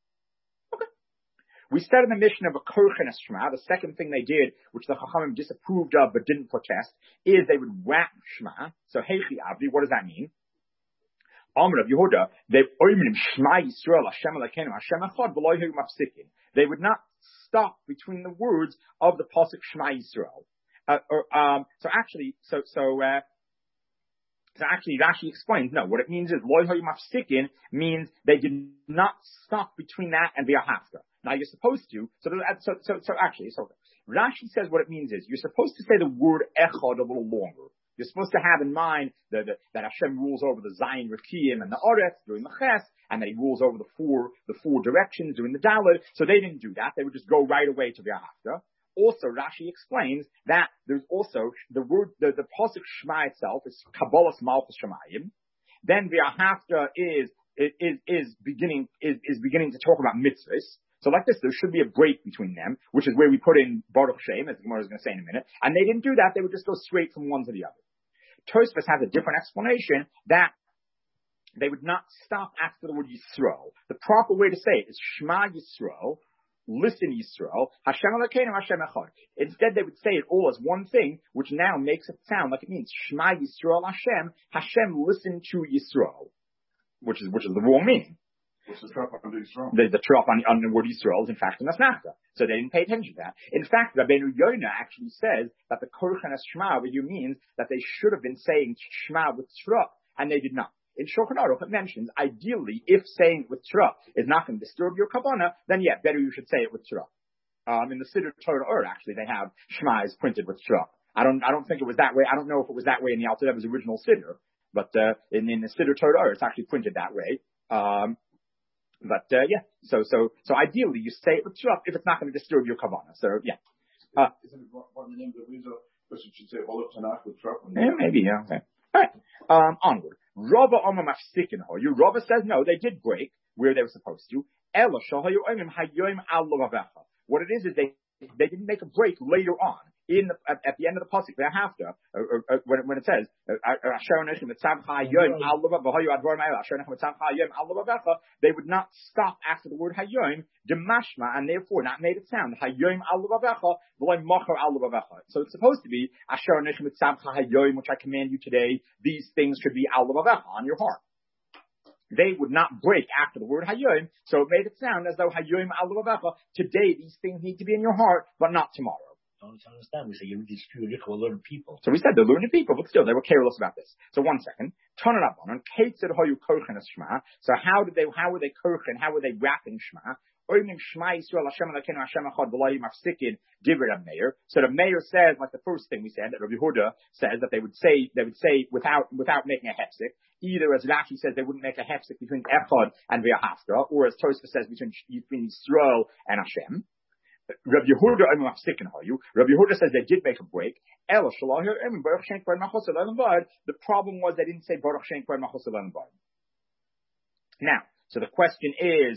Okay. We said in the mission of a Korchen Shema, the second thing they did, which the Chachamim disapproved of but didn't protest, is they would wrap Shema. So Heichi Avdi, what does that mean? Amr of Yehuda, they Shema Yisrael, Hashem Elokeinu, Hashem Echad, v'lo yehu mafsikin. They would not stop between the words of the pasuk Shema Yisrael. Uh, or, um, so actually, so so uh, so actually, Rashi explains no. What it means is lo yehu mafsikin means they did not stop between that and the ahafta. Now you're supposed to. So so so, so actually, so Rashi says what it means is you're supposed to say the word Echad a little longer. You're supposed to have in mind that, that, that Hashem rules over the Zayin Rekiim and the Oreth during the Ches, and that he rules over the four, the four directions during the Dalet. So they didn't do that. They would just go right away to V'ahavta. Also, Rashi explains that there's also the word, the, the pasuk Shema itself is Kabbalas Malchus Shemayim. Then V'ahavta is, is, is beginning, is, is beginning to talk about mitzvahs. So like this, there should be a break between them, which is where we put in Baruch Shem, as the Gemara is going to say in a minute. And they didn't do that. They would just go straight from one to the other. Tosfos has a different explanation that they would not stop after the word Yisrael. The proper way to say it is Shema Yisrael, listen Yisrael, Hashem Elokeinu, Hashem Echad. Instead, they would say it all as one thing, which now makes it sound like it means Shema Yisrael Hashem, Hashem listen to Yisrael, which is, which is the wrong meaning. What's the trap on Yisrael? The, the trap on, on the word Yisrael is in fact an asnachta. So they didn't pay attention to that. In fact, Rabbeinu Yonah actually says that the Korchen Shema with you means that they should have been saying Shema with Tzra, and they did not. In Shulchan Aruch, it mentions, ideally, if saying it with Tzra is not going to disturb your Kavanah, then yeah, better you should say it with Tzra. Um, in the Siddur Torah Ur, actually, they have Shema is printed with Tzra. I don't, I don't think it was that way. I don't know if it was that way in the Alter Rebbe's original Siddur, but, uh, in, in the Siddur Torah Ur, it's actually printed that way. Um, But, uh, yeah, so, so, so ideally you say it with Tzra if it's not going to disturb your Kavanah. So, yeah. Uh, Isn't it what the name of the Rizah? Because you should say Olav Tanakh with Trap. Yeah, maybe, yeah, okay. Alright, um, onward. Rava Omer Mafsikin Hoyu. Rava says no, they did break where they were supposed to. Ela Shahayu Oimim Hayoim Al Lavavecha. What it is is they, they didn't make a break later on. In the, at, at the end of the pasuk, they have to, or, or, or, when, when it says, they would not stop after the word hayom, demashma, and therefore not made it sound hayom al levavecha, so it's supposed to be asher neshim etzavcha hayom, which I command you today. These things should be al levavecha, on your heart. They would not break after the word hayom, so it made it sound as though hayom al levavecha. Today these things need to be in your heart, but not tomorrow. I don't understand. We say you these few little learned people. So we said they're learned people, but still they were careless about this. So one second. Turn it up on. Kate said how you korchen as Shema. So how did they? How were they korchen? How were they wrapping Shema? Shema Yisrael Hashem Elokeinu Hashem Echad V'lo Mafsikin Divrei Rab Meir. So the Meir says, like the first thing we said, that Rabbi Yehuda says that they would say they would say without without making a hefsek. Either as Rashi says they wouldn't make a hefsek between Echad and V'ahavta, or as Tosfos says between between Yisrael and Hashem. Rabbi Yehuda, I mean, Rabbi Yehuda says they did make a break. The problem was they didn't say Baruch Shem Kvar Machos Elan Bad. Now, so the question is,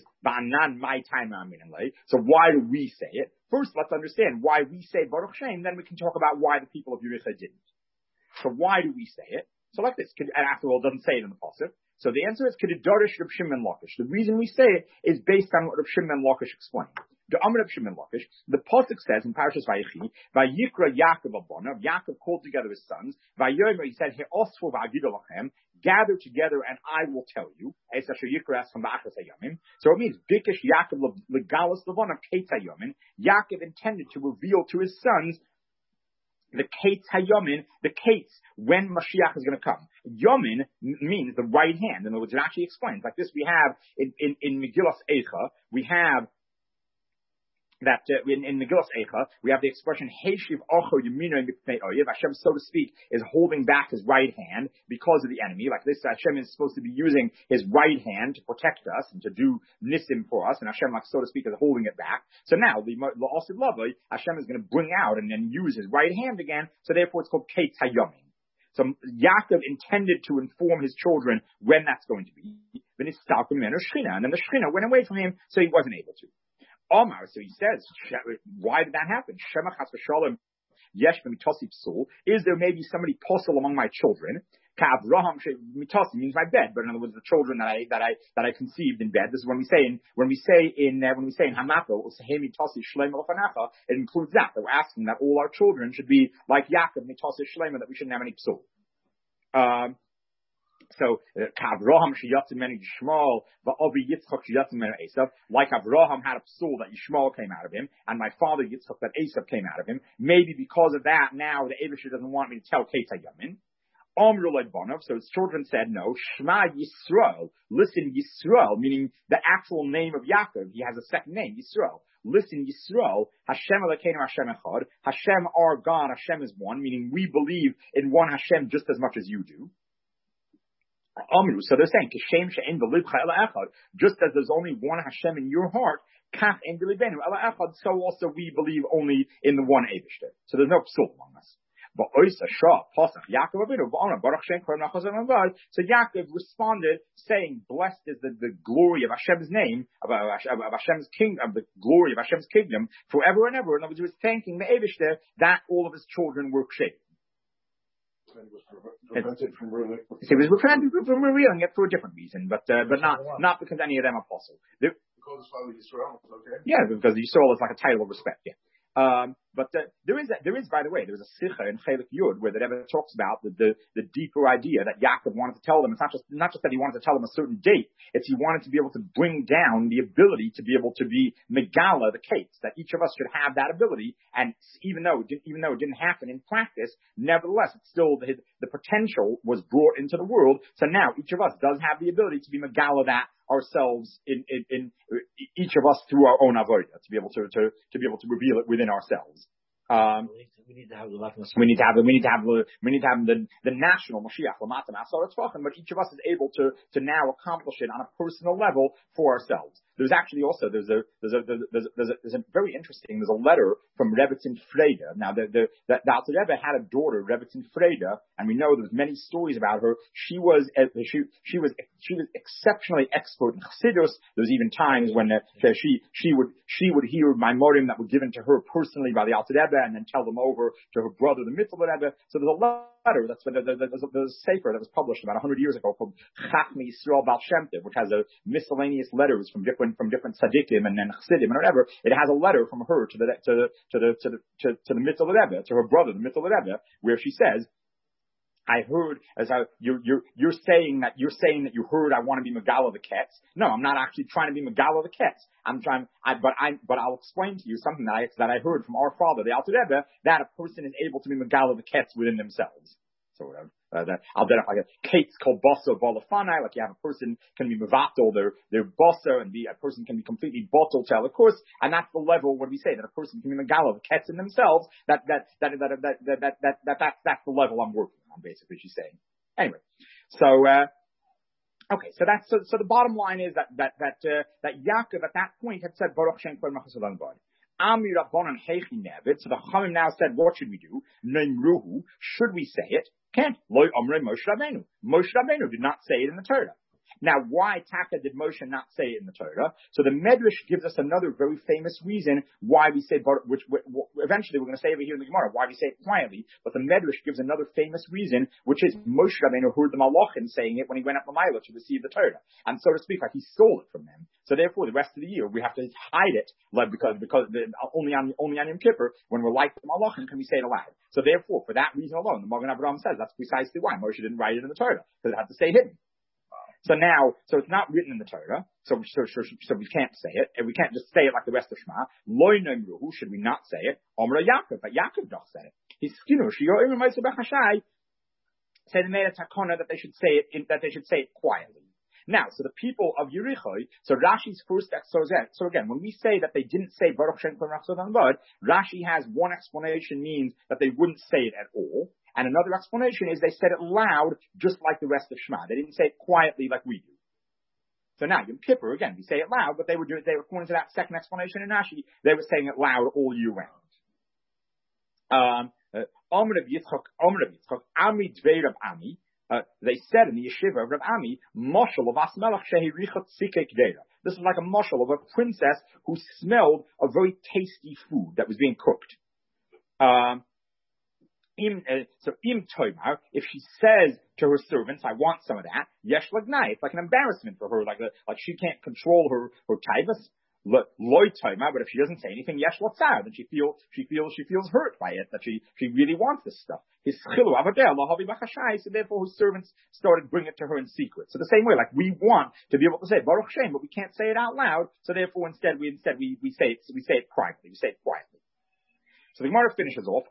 so why do we say it? First, let's understand why we say Baruch Shem, then we can talk about why the people of Yericha didn't. So why do we say it? So like this, and after all, it doesn't say it in the pasuk. So the answer is Kedidarish Reb Shimon Lakish. The reason we say it is based on what Reb Shimon Lakish explained. The Amr Reb Shimon Lakish, the pasuk says in Parashas Vayechi, Vayikra Yaakov Abonav, Yaakov called together his sons, Vayomer, he said, He'osfu v'agidolachem, gather together and I will tell you. So it means Bikish Yaakov legalos levonav Kate Hayomin. Yaakov intended to reveal to his sons the Kates Hayomin, the Kates, when Mashiach is going to come. Yomin means the right hand. In other words, it actually explains. Like this, we have in, in, in Megillas Eicha, we have that uh, in, in Megillas Eicha, we have the expression Heishiv Ocho Yemino Mipnei Oyev. Hashem, so to speak, is holding back his right hand because of the enemy. Like this, Hashem is supposed to be using his right hand to protect us and to do nisim for us, and Hashem, like so to speak, is holding it back. So now the La'asid Lavai, Hashem is going to bring out and then use his right hand again. So therefore, it's called Kate Hayomin. So Yaakov intended to inform his children when that's going to be. Then it's and then the Shechina went away from him, so he wasn't able to. Omar, so he says, why did that happen? Shema chas v'shalom yesh b'mitasi psul. Is there maybe somebody possible among my children? Ka'avraham mitasi means my bed, but in other words, the children that I that I that I conceived in bed. This is when we say in when we say in uh, when we say in Hamato usahei mitasi shleima l'fanacha. It includes that that we're asking that all our children should be like Yaakov mitasi shleima, that we shouldn't have any psul. Um. So, Avraham sheyatzim menu Yishmael, va'avi Yitzchak sheyatzim menu Esav. Like Avraham had a psul that Yishmael came out of him, and my father Yitzchak that Esav came out of him. Maybe because of that, now the Eibusher doesn't want me to tell Kate Yamin. Amru leBanav. So his children said, no, Shema Yisrael. Listen, Yisrael, meaning the actual name of Yaakov. He has a second name, Yisrael. listen, Yisrael, Hashem Elokeinu Hashem Echad, Hashem our God, Hashem is one, meaning we believe in one Hashem just as much as you do. Amru, so they're saying, Kishem she'en b'libcha ela echad, just as there's only one Hashem in your heart, kach en b'libenu ela echad, so also we believe only in the one Eibishter. So there's no psul among us. But Oisa Shah, Pasach, Yaakov Avinu, V'ana, Baruch Shem, Koram Nachazon Avad. So Yaakov responded, saying, blessed is the, the glory of Hashem's name, of, of, of Hashem's king, of the glory of Hashem's kingdom, forever and ever. In other words, he was thanking the Eibishter that all of his children were kshev. And he was prevented from revealing. He was prevented from revealing it for a different reason, but uh, but not not because any of them are apostle. They're, because his father Yisrael, okay? Yeah, because Yisrael is like a title of respect. Yeah. Um, but uh, there is, a, there is, by the way, there was a sicha in Chelik Yud where the Rebbe talks about the, the, the deeper idea that Yaakov wanted to tell them. It's not just, not just that he wanted to tell them a certain date. It's he wanted to be able to bring down the ability to be able to be megala, the case, that each of us should have that ability. And even though, it didn't, even though it didn't happen in practice, nevertheless, it's still the, the potential was brought into the world. So now each of us does have the ability to be megala that ourselves in, in, in each of us through our own avodah, to be able to, to, to be able to reveal it within ourselves. Um, we need to have the we need to have the, we need to have the, we need to have the, the national Mashiach, Lamata Masar Tzvachim, but each of us is able to, to now accomplish it on a personal level for ourselves. There's actually also, there's a, there's a, there's a, there's a, there's a very interesting, there's a letter from Rebbetzin Freda. Now, the, the, the, the Alter Rebbe had a daughter, Rebbetzin Freda, and we know there's many stories about her. She was, she, she was, she was exceptionally expert in Chassidus. There's even times when uh, she, she would, she would hear Maimorim that were given to her personally by the Alter Rebbe and then tell them over to her brother, the Mitzvah Rebbe. So there's a letter, that's, there's a, there's a sefer that was published about one hundred years ago called Chachmi Yisrael Baal Shem Tov, which has a miscellaneous letters from different from different tzaddikim and then chassidim and whatever. It has a letter from her to the to the to the to the to, to the Mitzvah Rebbe, to her brother, the Mitzvah Rebbe, where she says, I heard as I you're you're you're saying that you're saying that you heard I want to be Megala the Ketz. No, I'm not actually trying to be Megala the Ketz. I'm trying I but I but I'll explain to you something that I that I heard from our father, the Alter Rebbe, that a person is able to be Megala the Ketz within themselves. So whatever. Uh, that I'll identify like a Kate's called bossa balafanai, like you have a person can be mevatel their their bossa, and be a person can be completely bottled to of course, and that's the level what do we say that a person can be megala the ketz in themselves. That that that that that that that that that, that that's that's the level I'm working on, basically. She's saying. Anyway, so uh okay, so that's so, so the bottom line is that that that uh, that Yaakov at that point had said Baruch Shem Kol Machasalan Bad. Amir Rabbanan Heichi Nevid. So the Chachamim now said, what should we do? Neimruhu. Should we say it? Can't. Loi Amrei Moshe Rabbeinu. Moshe Rabbeinu did not say it in the Torah. Now, why Taka did Moshe not say it in the Torah? So the Medrash gives us another very famous reason why we say, which, which eventually we're going to say over here in the Gemara, why we say it quietly. But the Medrash gives another famous reason, which is Moshe Rabbeinu heard the Malachim saying it when he went up Lamayla to receive the Torah, and so to speak, like he stole it from them. So therefore, the rest of the year we have to hide it, like because because the, only on only on Yom Kippur, when we're like the Malachim, can we say it aloud. So therefore, for that reason alone, the Magen Avraham says that's precisely why Moshe didn't write it in the Torah, because it had to stay hidden. So now, so it's not written in the Torah, so, so, so, so we can't say it, and we can't just say it like the rest of Shema. Loi Nemruhu, should we not say it? Omra Yaakov, but Yaakov does say it. He's skinu, Shio Imam Moshe Bechashai, said in the Takona that they should say it, in, that they should say it quietly. Now, so the people of Yericho, so Rashi's first, so, so again, when we say that they didn't say Baruch Shem Kol Rachzon Bad, Rashi has one explanation means that they wouldn't say it at all. And another explanation is they said it loud, just like the rest of Shema. They didn't say it quietly like we do. So now, Yom Kippur, again, we say it loud, but they were doing, they were, according to that second explanation in Rashi, they were saying it loud all year round. Um, Omer of Yitzchak, Omer of Yitzchak, Ami Dvei Rav Ami, uh, they said in the yeshiva of Rav Ami, Moshel of Asmelach Shehi Richot Sikek Deira. This is like a moshel of a princess who smelled a very tasty food that was being cooked. Um, Im, uh, so im toimar, if she says to her servants, I want some of that, yesh lagnai, it's like an embarrassment for her, like a, like she can't control her, her taivas. Loy toimar, but if she doesn't say anything, yesh latzar, then she feels, she feels, she feels hurt by it, that she, she really wants this stuff. His chilu avadeh, lahavi bachashai, so therefore his servants started bringing it to her in secret. So the same way, like we want to be able to say Baruch Shem, but we can't say it out loud, so therefore instead we, instead we, we say it, we say it privately, we say it quietly. So the Gemara finishes off.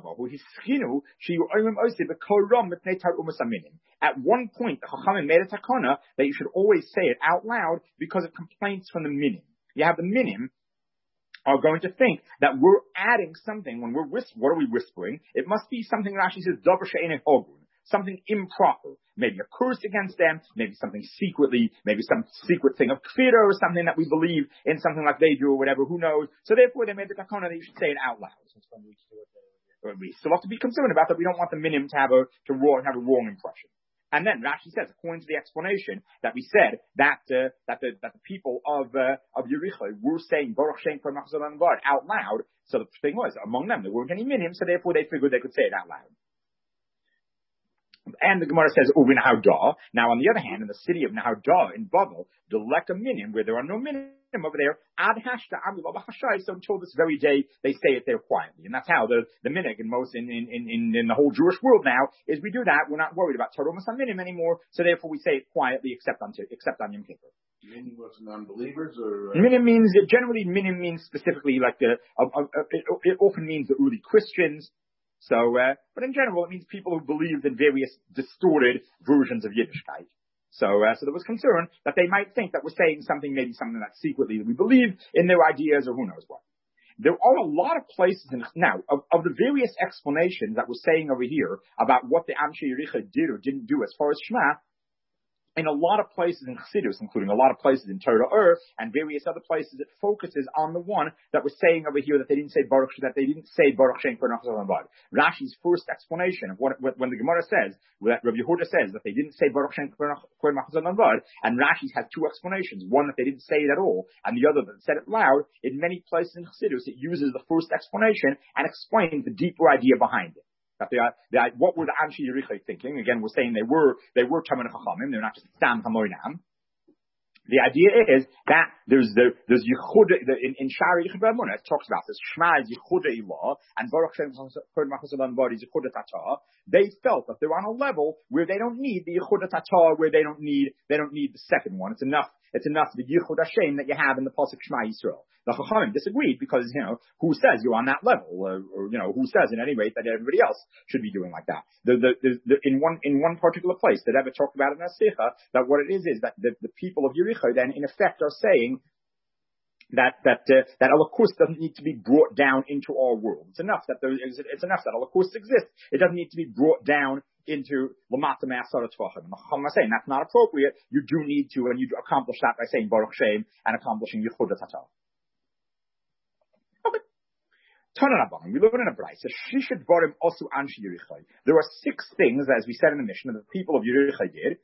At one point, the Chachamim made a takana that you should always say it out loud because of complaints from the minim. You have the minim are going to think that we're adding something when we're whis- what are we whispering? It must be something Rashi says, davar she'ein hogun, something improper. Maybe a curse against them, maybe something secretly, maybe some secret thing of kfira or something that we believe in something like they do or whatever, who knows. So therefore they made the takana that you should say it out loud. We still have to be concerned about that. We don't want the minim to have a, to have a wrong impression. And then Rashi says, according to the explanation that we said, that uh, that the that the people of uh, of Yericho were saying Baruch Shem Kol Machzor Avad out loud. So the thing was, among them there weren't any minim, so therefore they figured they could say it out loud. And the Gemara says, Uvin Haudah. Now, on the other hand, in the city of Nahaudah in Bavel, the Leka Minim, where there are no minim over there, Ad Hashta Amilava Hashai, so until this very day, they say it there quietly. And that's how the, the minig in most, in, in, in, in the whole Jewish world now, is we do that, we're not worried about Taromas on minim anymore, so therefore we say it quietly, except on, except on Yom Kippur. Minim was non-believers, or? Uh... Minim means, generally, minim means specifically like the, uh, uh, uh, it, it often means the early Christians. So, uh, but in general, it means people who believed in various distorted versions of Yiddishkeit. So, uh, so there was concern that they might think that we're saying something, maybe something that secretly we believe in their ideas or who knows what. There are a lot of places in, now, of, of the various explanations that we're saying over here about what the Anshe Yericha did or didn't do as far as Shema, in a lot of places in Chassidus, including a lot of places in Torah Ur and various other places, it focuses on the one that we're saying over here that they didn't say Baruch, that they didn't say Baruch Shem Kol Machzor Avad. Rashi's first explanation of what, when the Gemara says, that Rabbi Yehuda says that they didn't say Baruch Shem Kol Machzor Avad, and Rashi has two explanations, one that they didn't say it at all, and the other that said it loud. In many places in Chassidus, it uses the first explanation and explains the deeper idea behind it. That they are, they are, what were the Anshe Yericha thinking? Again, we're saying they were, they were Taman Chachamim, they're not just Stam Hamoinam. The idea is that there's the, there's Yechuda, the, in, in Shari Yichud B'Amunah, it talks about this, Shema is Yechuda Ilah, and Baruch Shem Kol Machzor Avad is Yechuda Tata. They felt that they're on a level where they don't need the Yechuda Tata, where they don't need, they don't need the second one. It's enough, it's enough the Yichud Hashem that you have in the Pasuk Shema Yisrael. The Chachamim disagreed because, you know, who says you're on that level? Or, or, you know, who says at any rate that everybody else should be doing like that? The, the, the, the, in one, in one particular place, the Rebbe talked about in Asicha, that what it is is that the, the people of Yericho then in effect are saying that, that, uh, that Holocaust doesn't need to be brought down into our world. It's enough that there is, it's enough that Holocaust exists. It doesn't need to be brought down into Lamata Me'asara Tvachim. The Chacham are saying that's not appropriate. You do need to, and you accomplish that by saying Baruch Shem and accomplishing Yechuda Tata. We live in a brayso. There are six things, as we said in the Mishnah, that the people of Yericho did.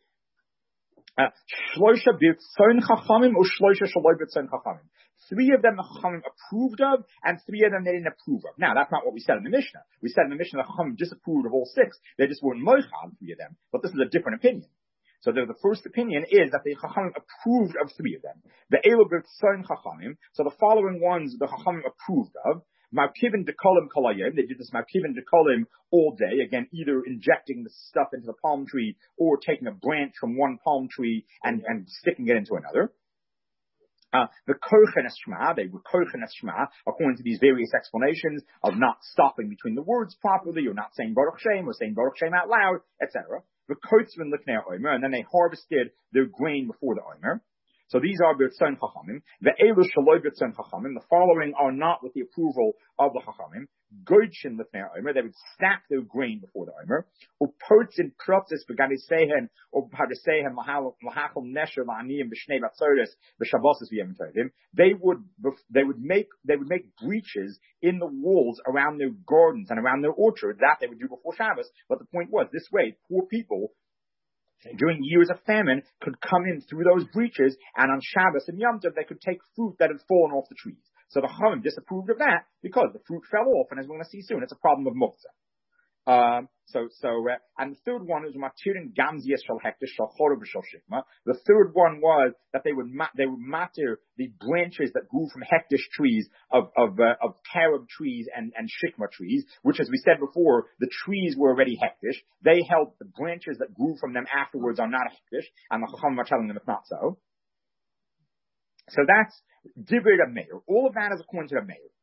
Three of them the Chachamim approved of, and three of them they didn't approve of. Now, that's not what we said in the Mishnah. We said in the Mishnah the Chachamim disapproved of all six. They just weren't moichad three of them. But this is a different opinion. So the, the first opinion is that the Chachamim approved of three of them. The Elo B'Tzayin Chachamim. So the following ones the Chachamim approved of. Ma'kivin dekolim kolayim. They did this ma'kivin dekolim all day. Again, either injecting the stuff into the palm tree or taking a branch from one palm tree and, and sticking it into another. Uh, the kochen shma, they were kochen shma, according to these various explanations of not stopping between the words properly, or not saying Baruch Shem, or saying Baruch Shem out loud, et cetera. The kotzvin lifnei omer, and then they harvested their grain before the omer. So these are B'Tzayin Chachamim. The Elu Shaloi B'Tzayin Chachamim. The following are not with the approval of the Chachamim. Goychin Lifnei Omer. They would stack their grain before the Omer. Upotzin Protzis B'Gadisehen or B'Hadisehen Lahachol Nesher La'aniyim B'Shnei Batzoris B'Shabbosis V'Yom Tovim. They would they would make they would make breaches in the walls around their gardens and around their orchards. That they would do before Shabbos. But the point was, this way, poor people during years of famine could come in through those breaches, and on Shabbos and Yom Tov they could take fruit that had fallen off the trees. So the Chachamim disapproved of that because the fruit fell off, and as we're going to see soon, it's a problem of muktzah. Um, so, so, uh, and the third one is matirin gamzias shal hektish shal chorov shal shikma. The third one was that they would ma- they would matter the branches that grew from hektish trees of of uh, of carob trees and and shikma trees, which, as we said before, the trees were already hektish. They held the branches that grew from them afterwards are not hektish, and the Chachamim are telling them it's not so. So that's divrei Reb Meir. All of that is according to Reb Meir.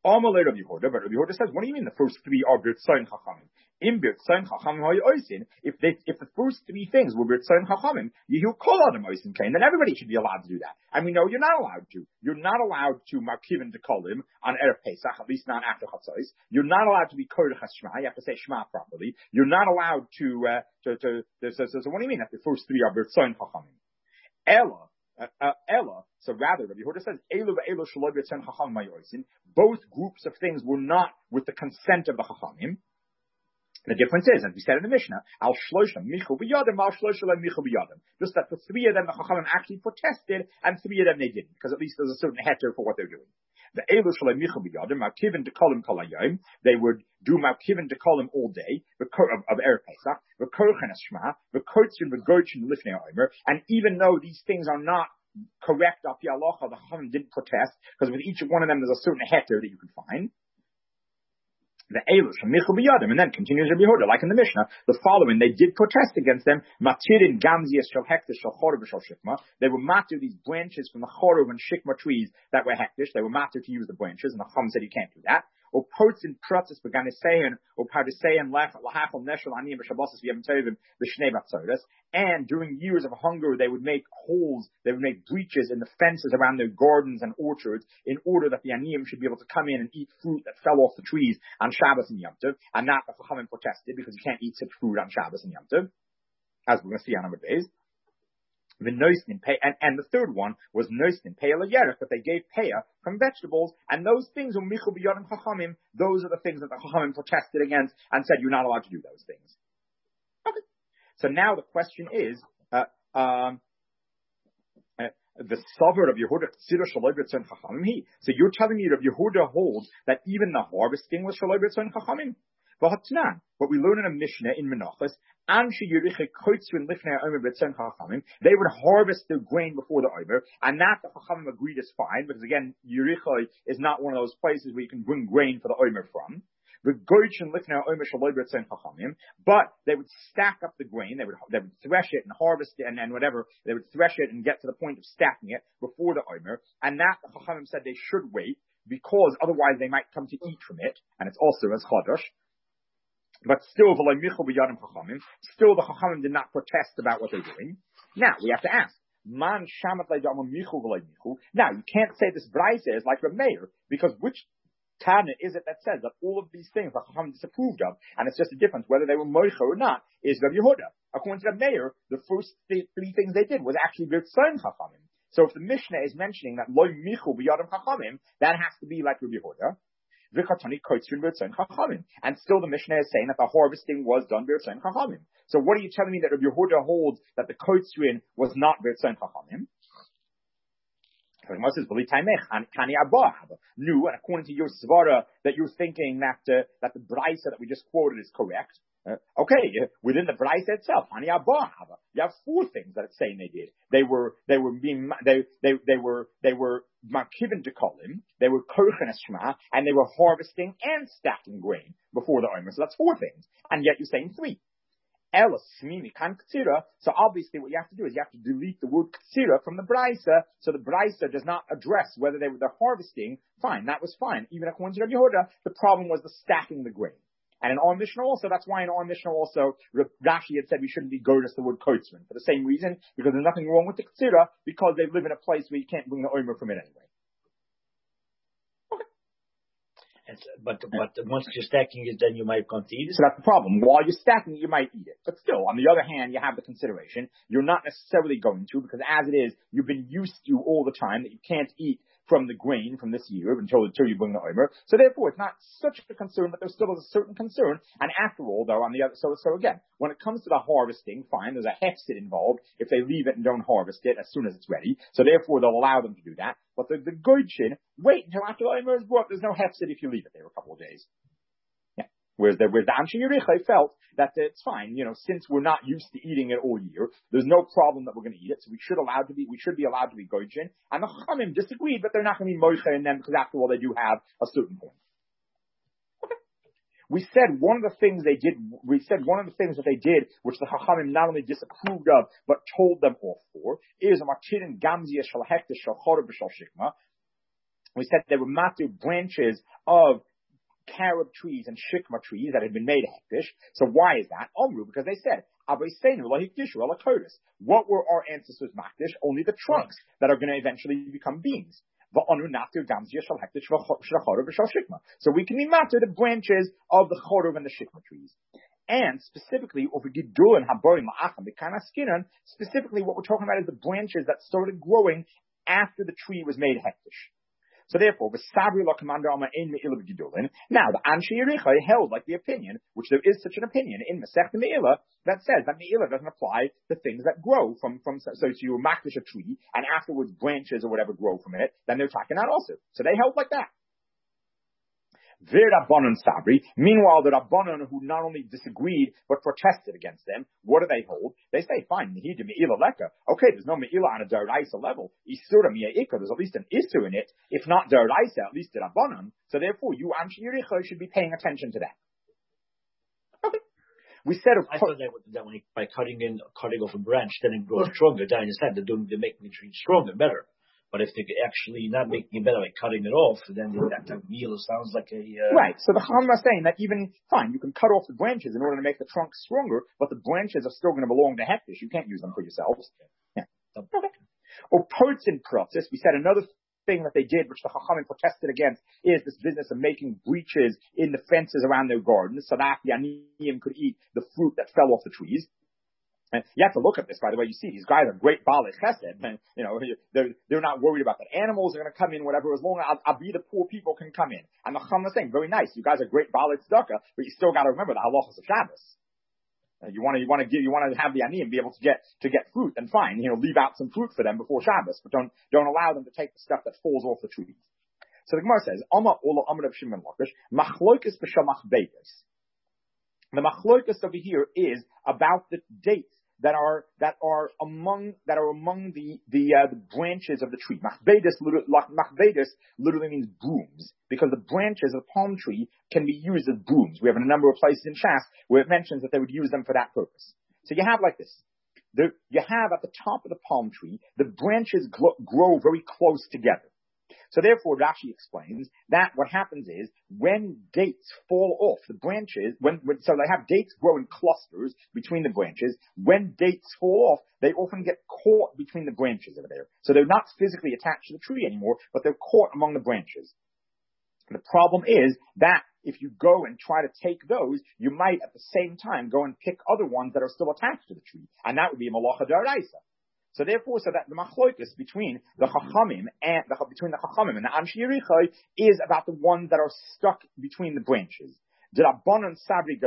Amalei Rabbi Yehuda, but Rabbi Yehuda says, what do you mean the first three are Birtzayin Chachamim? In Birtzayin Chachamim Ha'yosin, if they, if the first three things were Birtzayin Chachamim, Yehu Kol Adam Oisin Kain, then everybody should be allowed to do that. And we know you're not allowed to. You're not allowed to Markivin to Kolim on Erev Pesach, at least not after Chatzos. You're not allowed to be Kodach HaShema. You have to say Shema properly. You're not allowed to, uh, to, to, to so, so, so what do you mean that the first three are Birtzayin Chachamim? Ella, Uh, uh, Ella, so rather, Rabbi Yehuda says, Elu ve'elu shelo b'yotzein chacham mayosin. Both groups of things were not with the consent of the chachamim. The difference is, as we said in the Mishnah, al shloshim michu b'yadim, al shloshim michu b'yadim. Just that for three of them, the chachamim actually protested, and three of them they didn't, because at least there's a certain heter for what they're doing. The elu shelo michu b'yadim, ma'kivin dekolim kol hayom. They would do ma'kivin dekolim all day, of, of Erev Pesach, v'korchen es-shema, v'kotzin v'gorchin lifnei ha'omer. And even though these things are not correct of the halacha, the chachamim didn't protest, because with each one of them there's a certain heter that you can find. The Eilush, Michel Biyadim, and then continues Rabbi Yehuda, like in the Mishnah, the following, they did protest against them, Matirin Gamzias Shal Hektish Shal Chorev Shal Shikma. They were matir these branches from the Chorev and Shikma trees that were hektish. They were matir to use the branches, and the Chacham said you can't do that. Or pots in protzes beganisein, or pardisein lahachol neshel aniyim b'shabbosos v'yom tovim b'shnei batzodas. And during years of hunger, they would make holes, they would make breaches in the fences around their gardens and orchards, in order that the aniyim should be able to come in and eat fruit that fell off the trees on Shabbos and Yom Tov, and not the Chachamim protested because you can't eat such fruit on Shabbos and Yom Tov, as we're going to see on other days. The noisnin pay, and, and the third one was noisnin pay yerech, that they gave paya from vegetables, and those things were michu b'yadim chachamim. Those are the things that the chachamim protested against and said you're not allowed to do those things. Okay. So now the question is, uh, um, uh, the sovereign of Yehuda consider shaloi b'tzon chachamim he. So you're telling me that Yehuda holds that even the harvesting was shaloi b'tzon chachamim. What we learn in a Mishnah in Menachos, they would harvest the grain before the Omer, and that the Chachamim agreed is fine, because again, Yericho is not one of those places where you can bring grain for the Omer from. But they would stack up the grain, they would, they would thresh it and harvest it and, and whatever, they would thresh it and get to the point of stacking it before the Omer, and that the Chachamim said they should wait, because otherwise they might come to eat from it, and it's also as Chodosh. But still, still the Chachamim did not protest about what they're doing. Now, we have to ask, Man shamat Now, you can't say this Braisa is like Reb Meir, because which Tana is it that says that all of these things the Chachamim disapproved of, and it's just a difference whether they were Moicha or not, is Reb Yehuda. According to Reb Meir, the first th- three things they did was actually Birtzayin Chachamim. So if the Mishnah is mentioning that Lo Michu B'Yadam Chachamim, that has to be like Reb Yehuda. And still the Mishnah is saying that the harvesting was done b'Yotzein Chachamim. So what are you telling me that Rabbi Yehuda holds that the Kotzrin was not b'Yotzein Chachamim? New, and according to your svara, that you're thinking that uh, that the Braisa that we just quoted is correct. Uh, okay, uh, within the Braisa itself, you have four things that it's saying they did. They were they were being they they they were they were makivin dekolim, they were korchen es-shema, and they were harvesting and stacking grain before the Omer. So that's four things, and yet you're saying three. So obviously what you have to do is you have to delete the word ktsira from the Braisa, so the Braisa does not address whether they were the harvesting. Fine, that was fine. Even according to Rabbi Yehuda, the problem was the stacking the grain. And in our Mishnah also, that's why in our Mishnah also, Rashi had said we shouldn't be goddess the word kotzman, for the same reason, because there's nothing wrong with the ktsira, because they live in a place where you can't bring the omer from it anyway. And, but but once you're stacking it, then you might come to eat it. So that's the problem. While you're stacking it, you might eat it. But still, on the other hand, you have the consideration. You're not necessarily going to, because as it is, you've been used to all the time that you can't eat from the grain from this year until, until you bring the omer. So therefore, it's not such a concern, but there still is a certain concern. And after all, though, on the other, so, so again, when it comes to the harvesting, fine, there's a hefsid involved if they leave it and don't harvest it as soon as it's ready. So therefore, they'll allow them to do that. But the, the goychin, wait until after the omer is brought. There's no hefsid if you leave it there a couple of days. Yeah. Whereas the, whereas the Anshe Yerichai felt that it's fine, you know, since we're not used to eating it all year, there's no problem that we're going to eat it, so we should allowed to be, we should be allowed to be goychin. And the Chachamim disagreed, but they're not going to be moicha in them, because after all, they do have a certain point. Okay. We said one of the things they did, we said one of the things that they did, which the Chachamim not only disapproved of, but told them off for, is a martin gamzia shal hektish shal chorev shal shikma. we said there were matir branches of carob trees and shikma trees that had been made hektish. So why is that? Omru, because they said, what were our ancestors makdish? Only the trunks that are going to eventually become beams. So we can be matir the branches of the chorov and the shikma trees. And specifically, specifically what we're talking about is the branches that started growing after the tree was made hektish. So therefore, now the Anshe Yerichai held like the opinion, which there is such an opinion in Masechta Me'ila, that says that Me'ila doesn't apply to things that grow from, from so, so you makdish a tree, and afterwards branches or whatever grow from it, then they're talking that also. So they held like that. Rabbanon Sabri. Meanwhile, the Rabbanon who not only disagreed but protested against them, what do they hold? They say, fine, Nehida Me'ila Leka. Okay, there's no Me'ila on a Daraisa level. Isura Mi'a'ika, there's at least an Isu in it. If not Daraisa, at least the Rabbanon. So therefore, you Anshe Yerichai should be paying attention to that. Okay. We said, of I course, thought that, that when you, by cutting in, cutting off a branch, then it grows stronger. Down his head, they're doing, they're making the tree stronger, better. But if they're actually not making it better by cutting it off, then that type of meal sounds like a... Uh... Right, so the Chachamim are saying that even, fine, you can cut off the branches in order to make the trunk stronger, but the branches are still going to belong to hektish. You can't use them for yourselves. Yeah. Okay. Or parts in process, we said another thing that they did, which the Chachamim protested against, is this business of making breaches in the fences around their gardens, so that the Aniyim could eat the fruit that fell off the trees. And you have to look at this, by the way. You see, these guys are great Baalei Chesed, and you know they're they're not worried about that animals are going to come in, whatever. As long as I'll, I'll be the poor people can come in. And the Chacham is saying, very nice. You guys are great Baalei Tzedakah, but you still got to remember the halachos of Shabbos. Uh, you want to you want to give you want to have the aniyim be able to get to get fruit, and fine, you know, leave out some fruit for them before Shabbos, but don't don't allow them to take the stuff that falls off the trees. So the Gemara says, Amma Ola Amr of Shimon Lakish Machloikis b'Shamach Beis. The Machloikis over here is about the dates that are that are among that are among the the, uh, the branches of the tree. Machbedes Machbedes literally means brooms, because the branches of the palm tree can be used as brooms. We have a number of places in Shas where it mentions that they would use them for that purpose. So you have like this. The, you have at the top of the palm tree, the branches gl- grow very close together. So therefore, Rashi explains that what happens is when dates fall off the branches, when, when so they have dates grow in clusters between the branches. When dates fall off, they often get caught between the branches over there. So they're not physically attached to the tree anymore, but they're caught among the branches. The problem is that if you go and try to take those, you might at the same time go and pick other ones that are still attached to the tree, and that would be a malacha d'oraisa. So therefore, so that the machloikus between the chachamim and the, between the chachamim and the Anshe Yerichai is about the ones that are stuck between the branches. So the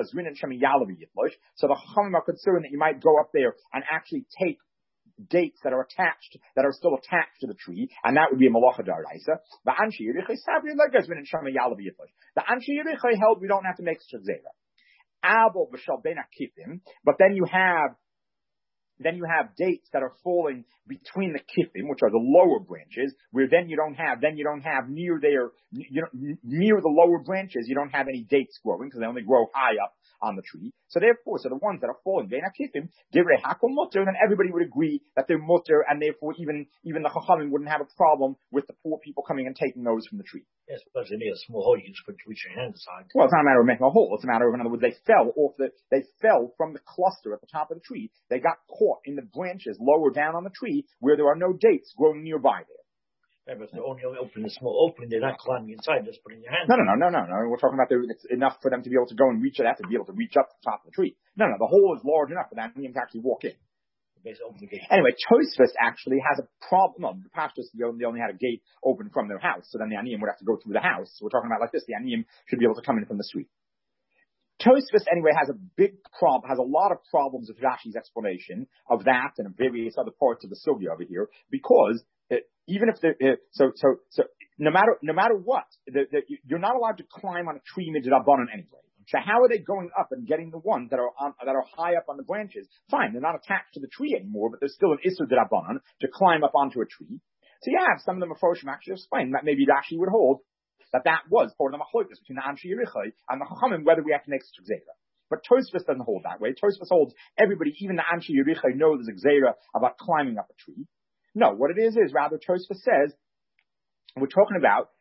chachamim are concerned that you might go up there and actually take dates that are attached, that are still attached to the tree, and that would be a malacha d'oraisa. The Anshe Yerichai sabri like gazrin and shami yalav yitlosh. The Anshe Yerichai held we don't have to make such zera. Abo b'shal ben akifim, but then you have. Then you have dates that are falling between the kifim, which are the lower branches, where then you don't have, then you don't have near their, you know, near the lower branches, you don't have any dates growing, because they only grow high up on the tree. So therefore, so the ones that are falling, bein hakifim, divrei hakom mutter, then everybody would agree that they're mutter, and therefore even, even the chachamim wouldn't have a problem with the poor people coming and taking those from the tree. Yes, but they made a small hole, you just put reach your hand aside. Well, it's not a matter of making a hole. It's a matter of, in other words, they fell off the, they fell from the cluster at the top of the tree. They got caught in the branches lower down on the tree where there are no dates growing nearby there. Yeah, but if they're only opening a small opening, they're not climbing inside, just putting your hand. No, no, no, no, no, no. We're talking about there, it's enough for them to be able to go and reach it. They have to be able to reach up to the top of the tree. No, no, the hole is large enough for that to actually walk in. Anyway, Tosfos actually has a problem. No, the pastors, they only had a gate open from their house, so then the Aniyim would have to go through the house. So we're talking about like this. The Aniyim should be able to come in from the street. Tosfos, anyway, has a big problem, has a lot of problems with Rashi's explanation of that and various other parts of the sugya over here, because uh, even if the uh, so so so no matter no matter what, the, the, you're not allowed to climb on a tree midrabanan anyway. So how are they going up and getting the ones that are on, that are high up on the branches? Fine, they're not attached to the tree anymore, but there's still an issur d'Rabbanan to climb up onto a tree. So you have some of the Mefarshim actually explain that maybe Rashi would hold that that was part of the machlokas between the Anshe Yerichai and the Chachamim, whether we have to make such a gzeira. But Tosfos doesn't hold that way. Tosfos holds everybody, even the Anshe Yerichai, know there's a gzeira about climbing up a tree. No, what it is is rather Tosfos says we're talking about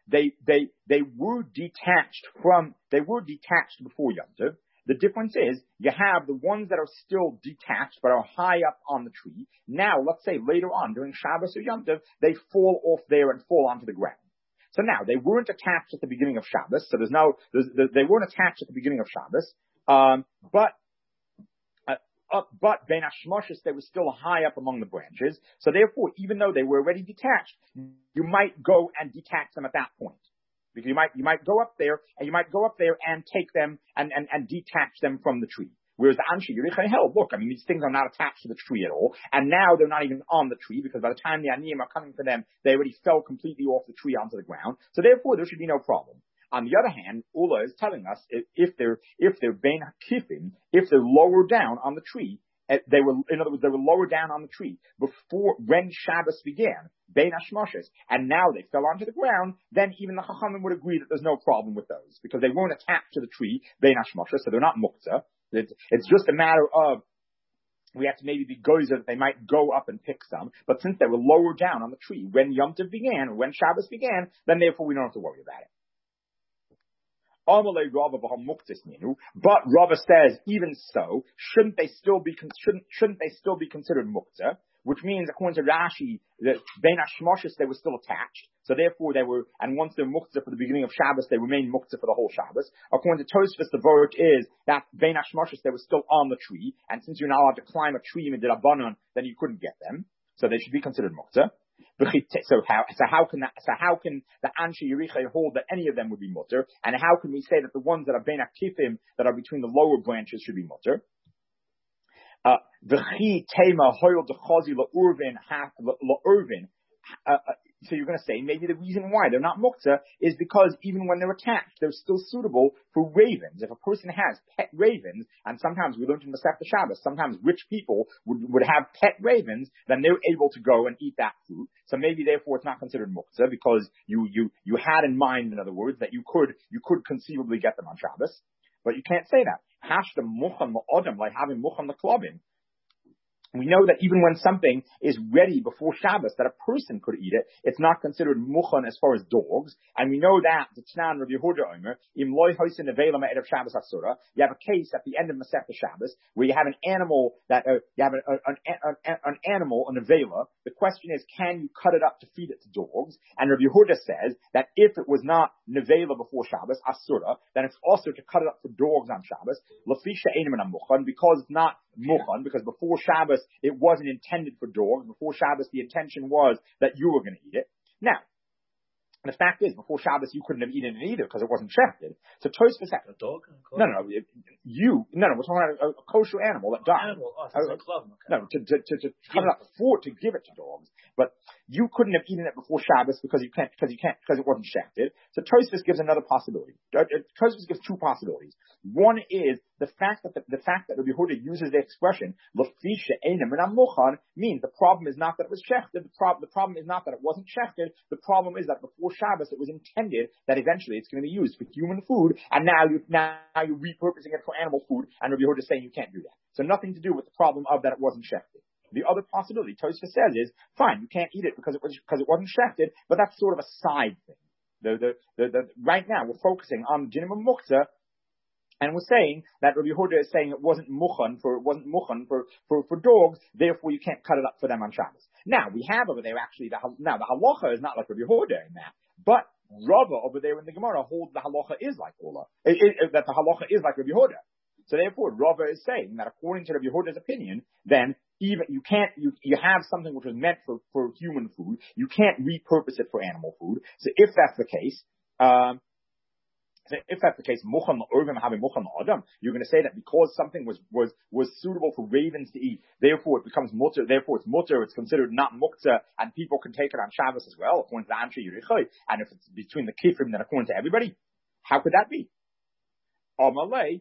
they, they, they were detached from, they were detached before Yom Tov. The difference is you have the ones that are still detached but are high up on the tree. Now, let's say later on during Shabbos or Yom Tov, they fall off there and fall onto the ground. So now they weren't attached at the beginning of Shabbos. So there's no, there's, they weren't attached at the beginning of Shabbos. Um, but Uh, but Ben Hashmoshes, they were still high up among the branches. So therefore, even though they were already detached, you might go and detach them at that point. Because you might, you might go up there, and you might go up there and take them and, and, and detach them from the tree. Whereas the Anshe Yerichai held, look, I mean, these things are not attached to the tree at all, and now they're not even on the tree, because by the time the Aniyim are coming for them, they already fell completely off the tree onto the ground. So therefore, there should be no problem. On the other hand, Ula is telling us if, if they're, if they're bein kifim, if they're lower down on the tree, they were, in other words, they were lower down on the tree before, when Shabbos began, bein hashmoshes, and now they fell onto the ground, then even the Chachamim would agree that there's no problem with those, because they weren't attached to the tree, bein hashmoshes, so they're not muktzah. It's, it's just a matter of, we have to maybe be gozer that they might go up and pick some, but since they were lower down on the tree when Yom Tov began, or when Shabbos began, then therefore we don't have to worry about it. But Rava says, even so, shouldn't they still be shouldn't shouldn't they still be considered muktzah? Which means, according to Rashi, that bein hashmoshes they were still attached, so therefore they were. And once they're muktzah for the beginning of Shabbos, they remain muktzah for the whole Shabbos. According to Tosfos, the word is that bein hashmoshes they were still on the tree, and since you're not allowed to climb a tree in the Rabbanon, then you couldn't get them, so they should be considered muktzah. So how, so how can that, so how can the Anshe Yerichai hold that any of them would be mutter? And how can we say that the ones that are bein akifim, that are between the lower branches, should be mutter? Uh, v'chi tema hoyel dechazi la'urvin la'urvin. So you're going to say maybe the reason why they're not muktzah is because even when they're attached, they're still suitable for ravens. If a person has pet ravens, and sometimes we learned in Masechta Shabbos, sometimes rich people would, would have pet ravens, then they're able to go and eat that fruit. So maybe therefore it's not considered muktzah because you, you, you had in mind, in other words, that you could, you could conceivably get them on Shabbos. But you can't say that. Hashda muchan la'odam, like having muchan l'klobim. We know that even when something is ready before Shabbos, that a person could eat it, it's not considered muchan as far as dogs. And we know that the Tnan Rabbi Yehuda Omer, im loy hoisin nevela ma'ed of Shabbos asura. You have a case at the end of Masechta Shabbos where you have an animal that uh, you have an, an, an, an animal, a nevela. The question is, can you cut it up to feed it to dogs? And Rabbi Yehuda says that if it was not nevela before Shabbos asura, then it's also to cut it up for dogs on Shabbos. Lafisha einim and muchan, because it's not muchan, because before Shabbos it wasn't intended for dogs. Before Shabbos the intention was that you were going to eat it. Now, the fact is, before Shabbos you couldn't have eaten it either because it wasn't shechted. So Tosfos, a dog? No, no, no, you, no, no, we're talking about a, a kosher animal that died. Animal, oh, uh, like club. Okay. No, to, to, to, to cut it up for, to give it to dogs. But you couldn't have eaten it before Shabbos because you can't, because you can't, because it wasn't shechted. So Tosfos gives another possibility. Tosfos gives two possibilities. One is the fact that the, the fact that Rabbi Yehuda uses the expression "lefisha einem and amuchan" means the problem is not that it was shechted. The problem, the problem is not that it wasn't shechted. The problem is that before Shabbos it was intended that eventually it's going to be used for human food, and now you now you're repurposing it for animal food. And Rabbi Yehuda is saying you can't do that. So nothing to do with the problem of that it wasn't shechted. The other possibility Tosfos says is, fine, you can't eat it because it was because it wasn't shechted, but that's sort of a side thing. The, the, the, the, right now we're focusing on Jinim and Muktzah, and we're saying that Rabbi Yehuda is saying it wasn't muchan for it wasn't muchan for, for, for dogs, therefore you can't cut it up for them on Shabbos. Now we have over there actually the now the halacha is not like Rabbi Yehuda in that, but Rava over there in the Gemara holds the halacha is like Ola, it, it, that the halacha is like Rabbi Yehuda. So therefore Rava is saying that according to Rabbi Yehuda's opinion, then even you can't you you have something which was meant for, for human food, you can't repurpose it for animal food. So if that's the case, um, if that's the case, muchan la'orvim having muchan la'adam, you're going to say that because something was was was suitable for ravens to eat, therefore it becomes mutter, therefore it's mutter, it's considered not muktzah, and people can take it on Shabbos as well, according to the Anshe Yerichai. And if it's between the kifrim, then according to everybody, how could that be? Amalei.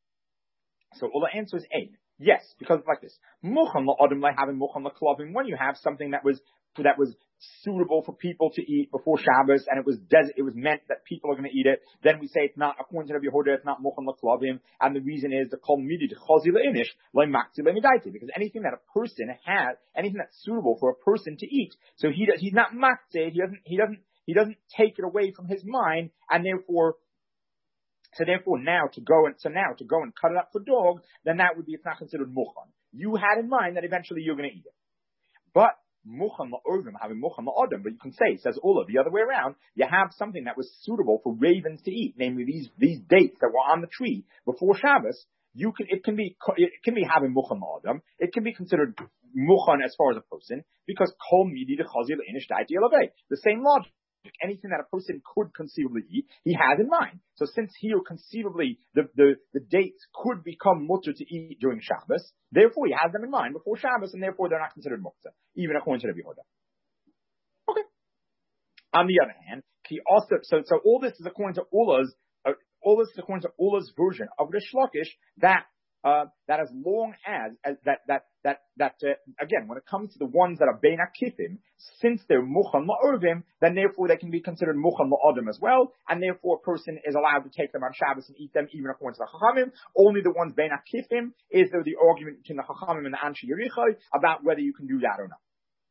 So all the answer is A. Yes, because it's like this. Muchan la'adam like having muchan la'klavim. When you have something that was that was suitable for people to eat before Shabbos, and it was des- it was meant that people are going to eat it, then we say it's not, according to Rabbi Yehuda, it's not muchan l'klavim, and the reason is the kol midi chazi le'inish le'makti le'midaiti, because anything that a person has, anything that's suitable for a person to eat, so he does, he's not makti, he doesn't, he doesn't, He doesn't take it away from his mind, and therefore, so therefore now to go and, so now to go and cut it up for dog, then that would be, it's not considered muchan. You had in mind that eventually you're going to eat it. But muchan la'ovim, having muchan la'odem, but you can say, says Ula, the other way around, you have something that was suitable for ravens to eat, namely these, these dates that were on the tree before Shabbos. You can, it can be, it can be having muchan la'odem. It can be considered muchan as far as a person, because kol midi de chazil inish da'iti elavei. The same logic. Anything that a person could conceivably eat, he has in mind. So since here conceivably the, the, the dates could become mutter to eat during Shabbos, therefore he has them in mind before Shabbos, and therefore they're not considered mutter, even according to the Yehuda. Okay. On the other hand, he also, so, so all this is according to Ula's, uh, all this is according to Ula's version of Rish Lakish, that Uh, that as long as, as that, that, that, that, uh, again, when it comes to the ones that are bein akifim, since they're muchan la'ovim, then therefore they can be considered muchan la'odem as well, and therefore a person is allowed to take them on Shabbos and eat them even according to the chachamim. Only the ones bein akifim is there the argument between the chachamim and the Anshe Yerichai about whether you can do that or not.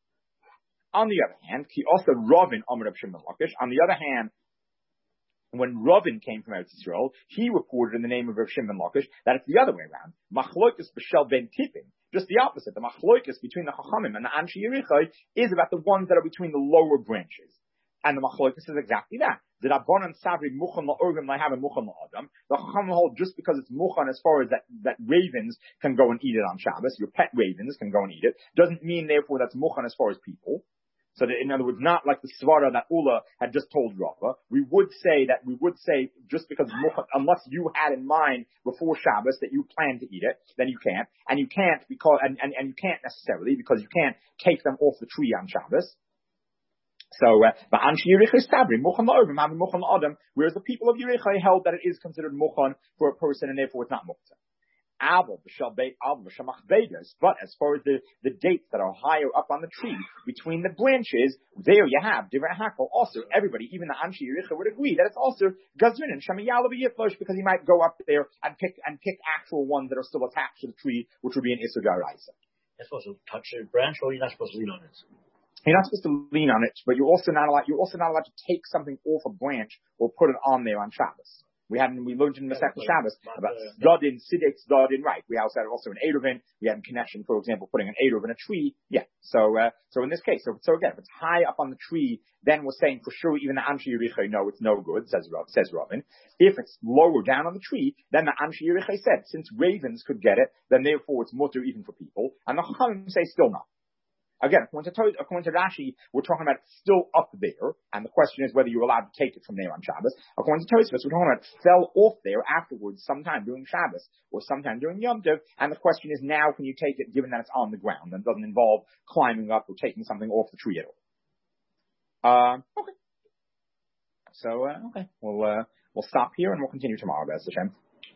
On the other hand, he also Ravin Amar Reb Shimon Lakish. On the other hand, when Ravin came from Eretz Yisrael, he reported in the name of Rav Shimon Lakish that it's the other way around. Machloikus b'shel ben tippim. Just the opposite. The machloikus between the Chachamim and the Anshe Yerichai is about the ones that are between the lower branches. And the machloikus is exactly that. The Rabbanan Savri muchan la'orgim I have a muchan la'adam. The Chachamim hold just because it's muchan as far as that, that ravens can go and eat it on Shabbos, your pet ravens can go and eat it, doesn't mean therefore that's muchan as far as people. So that, in other words, not like the svara that Ula had just told Rava. We would say that, we would say, just because, unless you had in mind before Shabbos that you plan to eat it, then you can't. And you can't because, and, and, and you can't necessarily, because you can't take them off the tree on Shabbos. So, the Anshe Yerichai Sabri, Muchan la'ovim, having Muchan la'adam, whereas the people of Yerichai held that it is considered Muchan for a person, and therefore it's not Muktzah. But as far as the, the dates that are higher up on the tree, between the branches, there you have different hakel. Also, everybody, even the Anshe Yerichai would agree that it's also Gazrin and Shemiyala b'Yiflosh, because he might go up there and pick and pick actual ones that are still attached to the tree, which would be an Issur D'Oraisa. You're supposed to touch a branch, or you're not supposed to lean on it? You're not supposed to lean on it, but you're also not allowed. You're also not allowed to take something off a branch or put it on there on Shabbos. We had, we learned in Masechet Shabbos about Zdadin, Sidek Zdadin, right. We also had also an Eidovin. We had in connection, for example, putting an Eidov in a tree. Yeah. So, uh, so in this case, so, so again, if it's high up on the tree, then we're saying for sure, even the Anshe Yerichai, no, it's no good, says Rob, says Robin. If it's lower down on the tree, then the Anshe Yerichai said, since ravens could get it, then therefore it's mutter even for people. And the Chachamim say still not. Again, according to, according to Rashi, we're talking about it's still up there, and the question is whether you're allowed to take it from there on Shabbos. According to Tosfos, we're talking about it fell off there afterwards, sometime during Shabbos, or sometime during Yom Tov, and the question is now can you take it given that it's on the ground, and doesn't involve climbing up or taking something off the tree at all. Uh, okay. So, uh, okay, we'll, uh, we'll stop here and we'll continue tomorrow, Be'ez Hashem.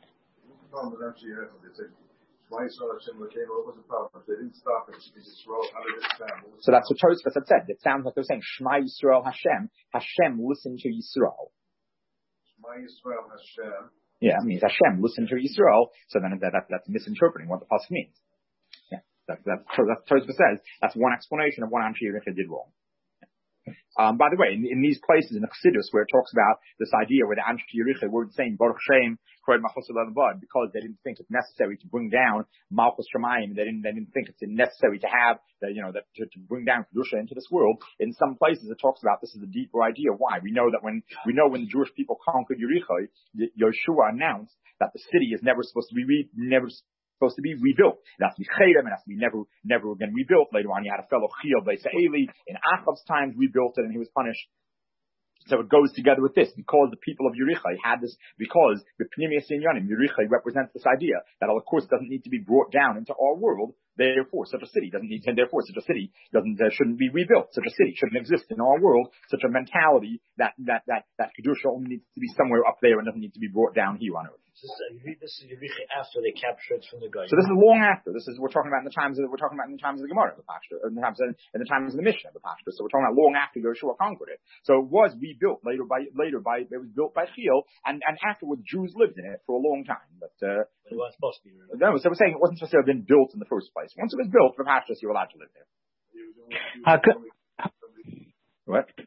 What was the problem? They didn't stop it. How did it sound? So that's what Tosfos had said. It sounds like they're saying Shema Yisrael Hashem. Hashem, listen to Yisrael. Shema Yisrael Hashem. Yeah, it means Hashem, listen to Yisrael. So then that, that, that's misinterpreting what the pasuk means. Yeah, that, that, that Tosfos says that's one explanation of what Anshe Yerichai did wrong. Um, by the way, in, in these places in the Chassidus where it talks about this idea where the Anshe Yerichai were saying Baruch Shem, because they didn't think it's necessary to bring down Malchus Shemayim, they didn't, they didn't think it's necessary to have, the, you know, that to, to bring down Kedusha into this world. In some places it talks about this is a deeper idea. Why? We know that when, we know when the Jewish people conquered Yerichai, Yeshua announced that the city is never supposed to be re, never supposed to be rebuilt. It has to be chedem, it has to be never, never again rebuilt. Later on, you had a fellow Chiyah Beisa'eli. In Achab's times, rebuilt it, and he was punished. So it goes together with this, because the people of Yerichai had this, because the Pnimius Inyanim, Yerichai represents this idea that, of course, doesn't need to be brought down into our world. Therefore, such a city doesn't need to, and therefore such a city doesn't, uh, shouldn't be rebuilt. Such a city shouldn't exist in our world. Such a mentality that, that, that, that Kedusha only needs to be somewhere up there and doesn't need to be brought down here on earth. This is, uh, this is Yerichai after they captured it from the guy. So this is long after. This is, we're talking about in the times of, we're talking about in the times of the Gemara, the Pashto, in the times of, in the times of the Mishnah, the Pashto. So we're talking about long after Yeshua conquered it. So it was rebuilt later by, later by, it was built by Chiyah, and, and afterwards Jews lived in it for a long time. But, uh, it wasn't supposed to be. Really. No, so we're saying it wasn't supposed to have been built in the first place. Once it was built, for Pashtos, you were allowed to live there. Uh, could, What? He was the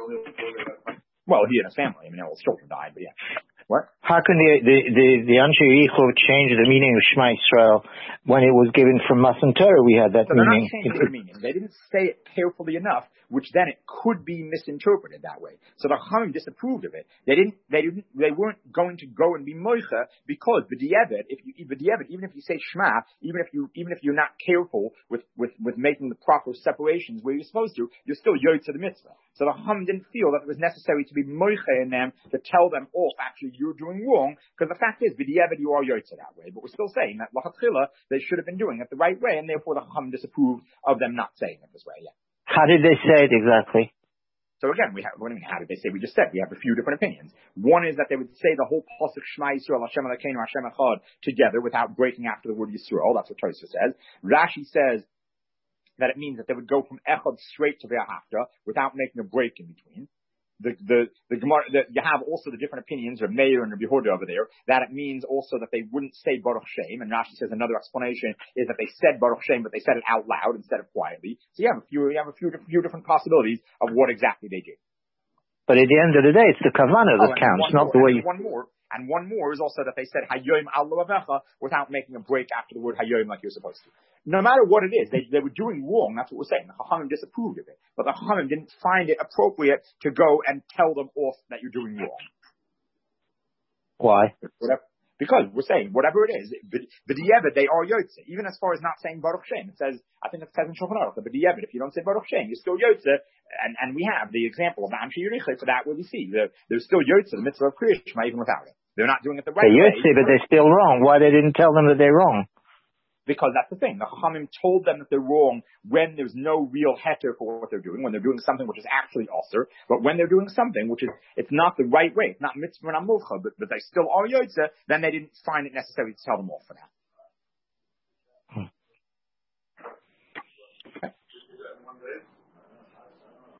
only one. Well, he and his family. I mean, all his children died, but yeah. What? How can the the the, the Anshe Yichud change the meaning of Shema Yisrael when it was given from Matan Torah? We had that so meaning. They're not changing the meaning. They didn't say it carefully enough, which then it could be misinterpreted that way. So the Chachamim disapproved of it. They didn't. They didn't. They weren't going to go and be moicha because b'di'evet, if you b'di'evet, even if you say Shema, even if you even if you're not careful with with with making the proper separations where you're supposed to, you're still yotze the mitzvah. So the Chachamim didn't feel that it was necessary to be moicha in them to tell them off. Actually, you're doing wrong, because the fact is, b'di'evet, you are yotze that way. But we're still saying that lachatchila they should have been doing it the right way, and therefore the Chachamim disapproved of them not saying it this way. Yeah. How did they say it exactly? So again, we have, what do you mean, how did they say? We just said we have a few different opinions. One is that they would say the whole pasuk Shema Yisrael, Hashem Elokeinu, Hashem Echad together without breaking after the word Yisrael. That's what Tosfos says. Rashi says that it means that they would go from Echad straight to Ve'ahafta without making a break in between. The, the, the Gemara, the, you have also the different opinions of Meir and Rabbi Yehuda over there, that it means also that they wouldn't say Baruch Shem, and Rashi says another explanation is that they said Baruch Shem, but they said it out loud instead of quietly. So you have a few, you have a few, few different possibilities of what exactly they did. But at the end of the day, it's the kavanah that oh, counts, not more, the way you... One more, and one more is also that they said Hayoim al Avecha without making a break after the word Hayoim like you're supposed to. No matter what it is, they, they were doing wrong, that's what we're saying. The Chachamim disapproved of it. But the Chachamim didn't find it appropriate to go and tell them off that you're doing wrong. Why? Whatever. Because we're saying, whatever it is, b'di'evet, they are yotze. Even as far as not saying Baruch Shem. It says, I think it says in Shulchan Aruch, that b'di'evet, if you don't say Baruch Shem, you're still yotze. And, and we have the example of Amshi Yerichai for that where we see. They're, they're still yotze, the mitzvah of Kriya Shema, even without it. They're not doing it the right they're way. Yotze, but they're still wrong. Why they didn't tell them that they're wrong? Because that's the thing. The Chachamim told them that they're wrong when there's no real heter for what they're doing, when they're doing something which is actually aser, but when they're doing something which is, it's not the right way, it's not mitzvah and amulcha, but, but they still are yotze, then they didn't find it necessary to tell them off for that. Hmm. Okay.